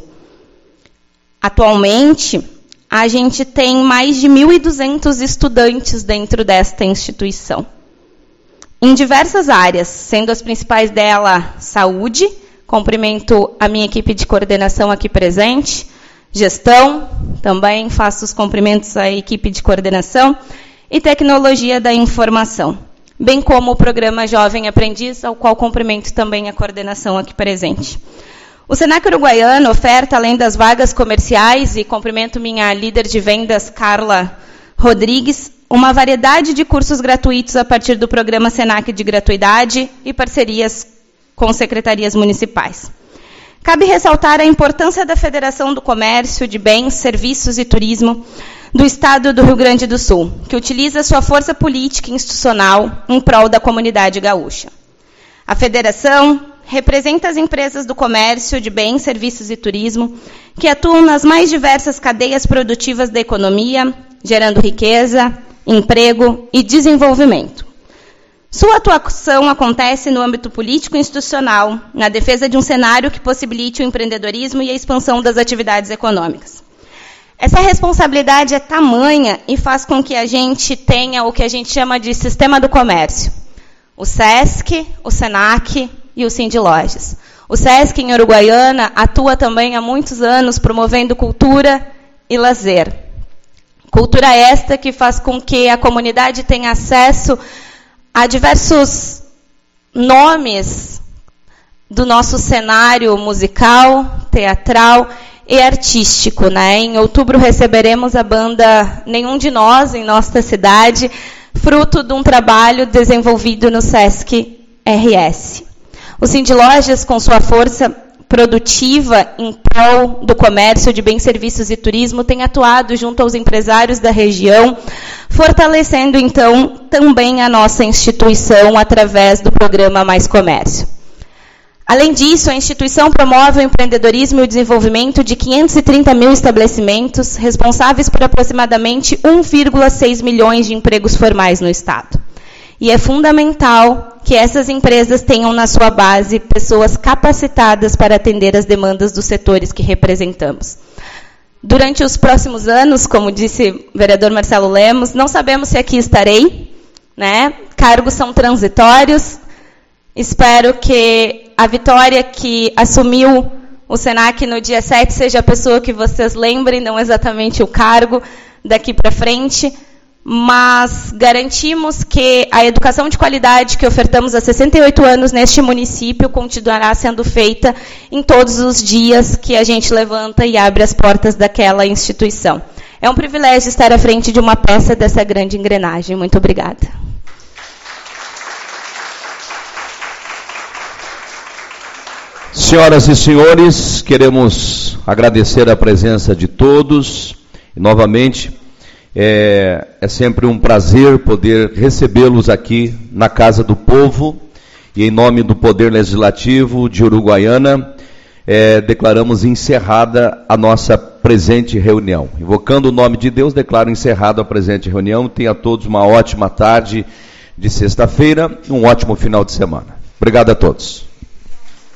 Atualmente, a gente tem mais de 1.200 estudantes dentro desta instituição, em diversas áreas, sendo as principais dela saúde. Cumprimento a minha equipe de coordenação aqui presente, gestão, também faço os cumprimentos à equipe de coordenação, e tecnologia da informação, bem como o programa Jovem Aprendiz, ao qual cumprimento também a coordenação aqui presente. O Senac Uruguaiano oferta, além das vagas comerciais, e cumprimento minha líder de vendas, Carla Rodrigues, uma variedade de cursos gratuitos a partir do programa Senac de gratuidade e parcerias com secretarias municipais. Cabe ressaltar a importância da Federação do Comércio de Bens, Serviços e Turismo do Estado do Rio Grande do Sul, que utiliza sua força política e institucional em prol da comunidade gaúcha. A Federação representa as empresas do comércio de bens, serviços e turismo que atuam nas mais diversas cadeias produtivas da economia, gerando riqueza, emprego e desenvolvimento. Sua atuação acontece no âmbito político e institucional, na defesa de um cenário que possibilite o empreendedorismo e a expansão das atividades econômicas. Essa responsabilidade é tamanha e faz com que a gente tenha o que a gente chama de sistema do comércio. O SESC, o SENAC e o Sindlojas. O SESC em Uruguaiana atua também há muitos anos promovendo cultura e lazer. Cultura esta que faz com que a comunidade tenha acesso há diversos nomes do nosso cenário musical, teatral e artístico. Né? Em outubro receberemos a banda Nenhum de Nós, em nossa cidade, fruto de um trabalho desenvolvido no SESC RS. O Sindlojas, com sua força produtiva em prol do comércio de bens, serviços e turismo, tem atuado junto aos empresários da região, fortalecendo, então, também a nossa instituição através do programa Mais Comércio. Além disso, a instituição promove o empreendedorismo e o desenvolvimento de 530 mil estabelecimentos, responsáveis por aproximadamente 1,6 milhões de empregos formais no Estado. E é fundamental que essas empresas tenham na sua base pessoas capacitadas para atender as demandas dos setores que representamos. Durante os próximos anos, como disse o vereador Marcelo Lemos, não sabemos se aqui estarei, né? Cargos são transitórios. Espero que a Vitória que assumiu o Senac no dia 7 seja a pessoa que vocês lembrem, não exatamente o cargo daqui para frente, mas garantimos que a educação de qualidade que ofertamos há 68 anos neste município continuará sendo feita em todos os dias que a gente levanta e abre as portas daquela instituição. É um privilégio estar à frente de uma peça dessa grande engrenagem. Muito obrigada. Senhoras e senhores, queremos agradecer a presença de todos e novamente é sempre um prazer poder recebê-los aqui na Casa do Povo e em nome do Poder Legislativo de Uruguaiana declaramos encerrada a nossa presente reunião. Invocando o nome de Deus, declaro encerrada a presente reunião. Tenha todos uma ótima tarde de sexta-feira, um ótimo final de semana. Obrigado a todos.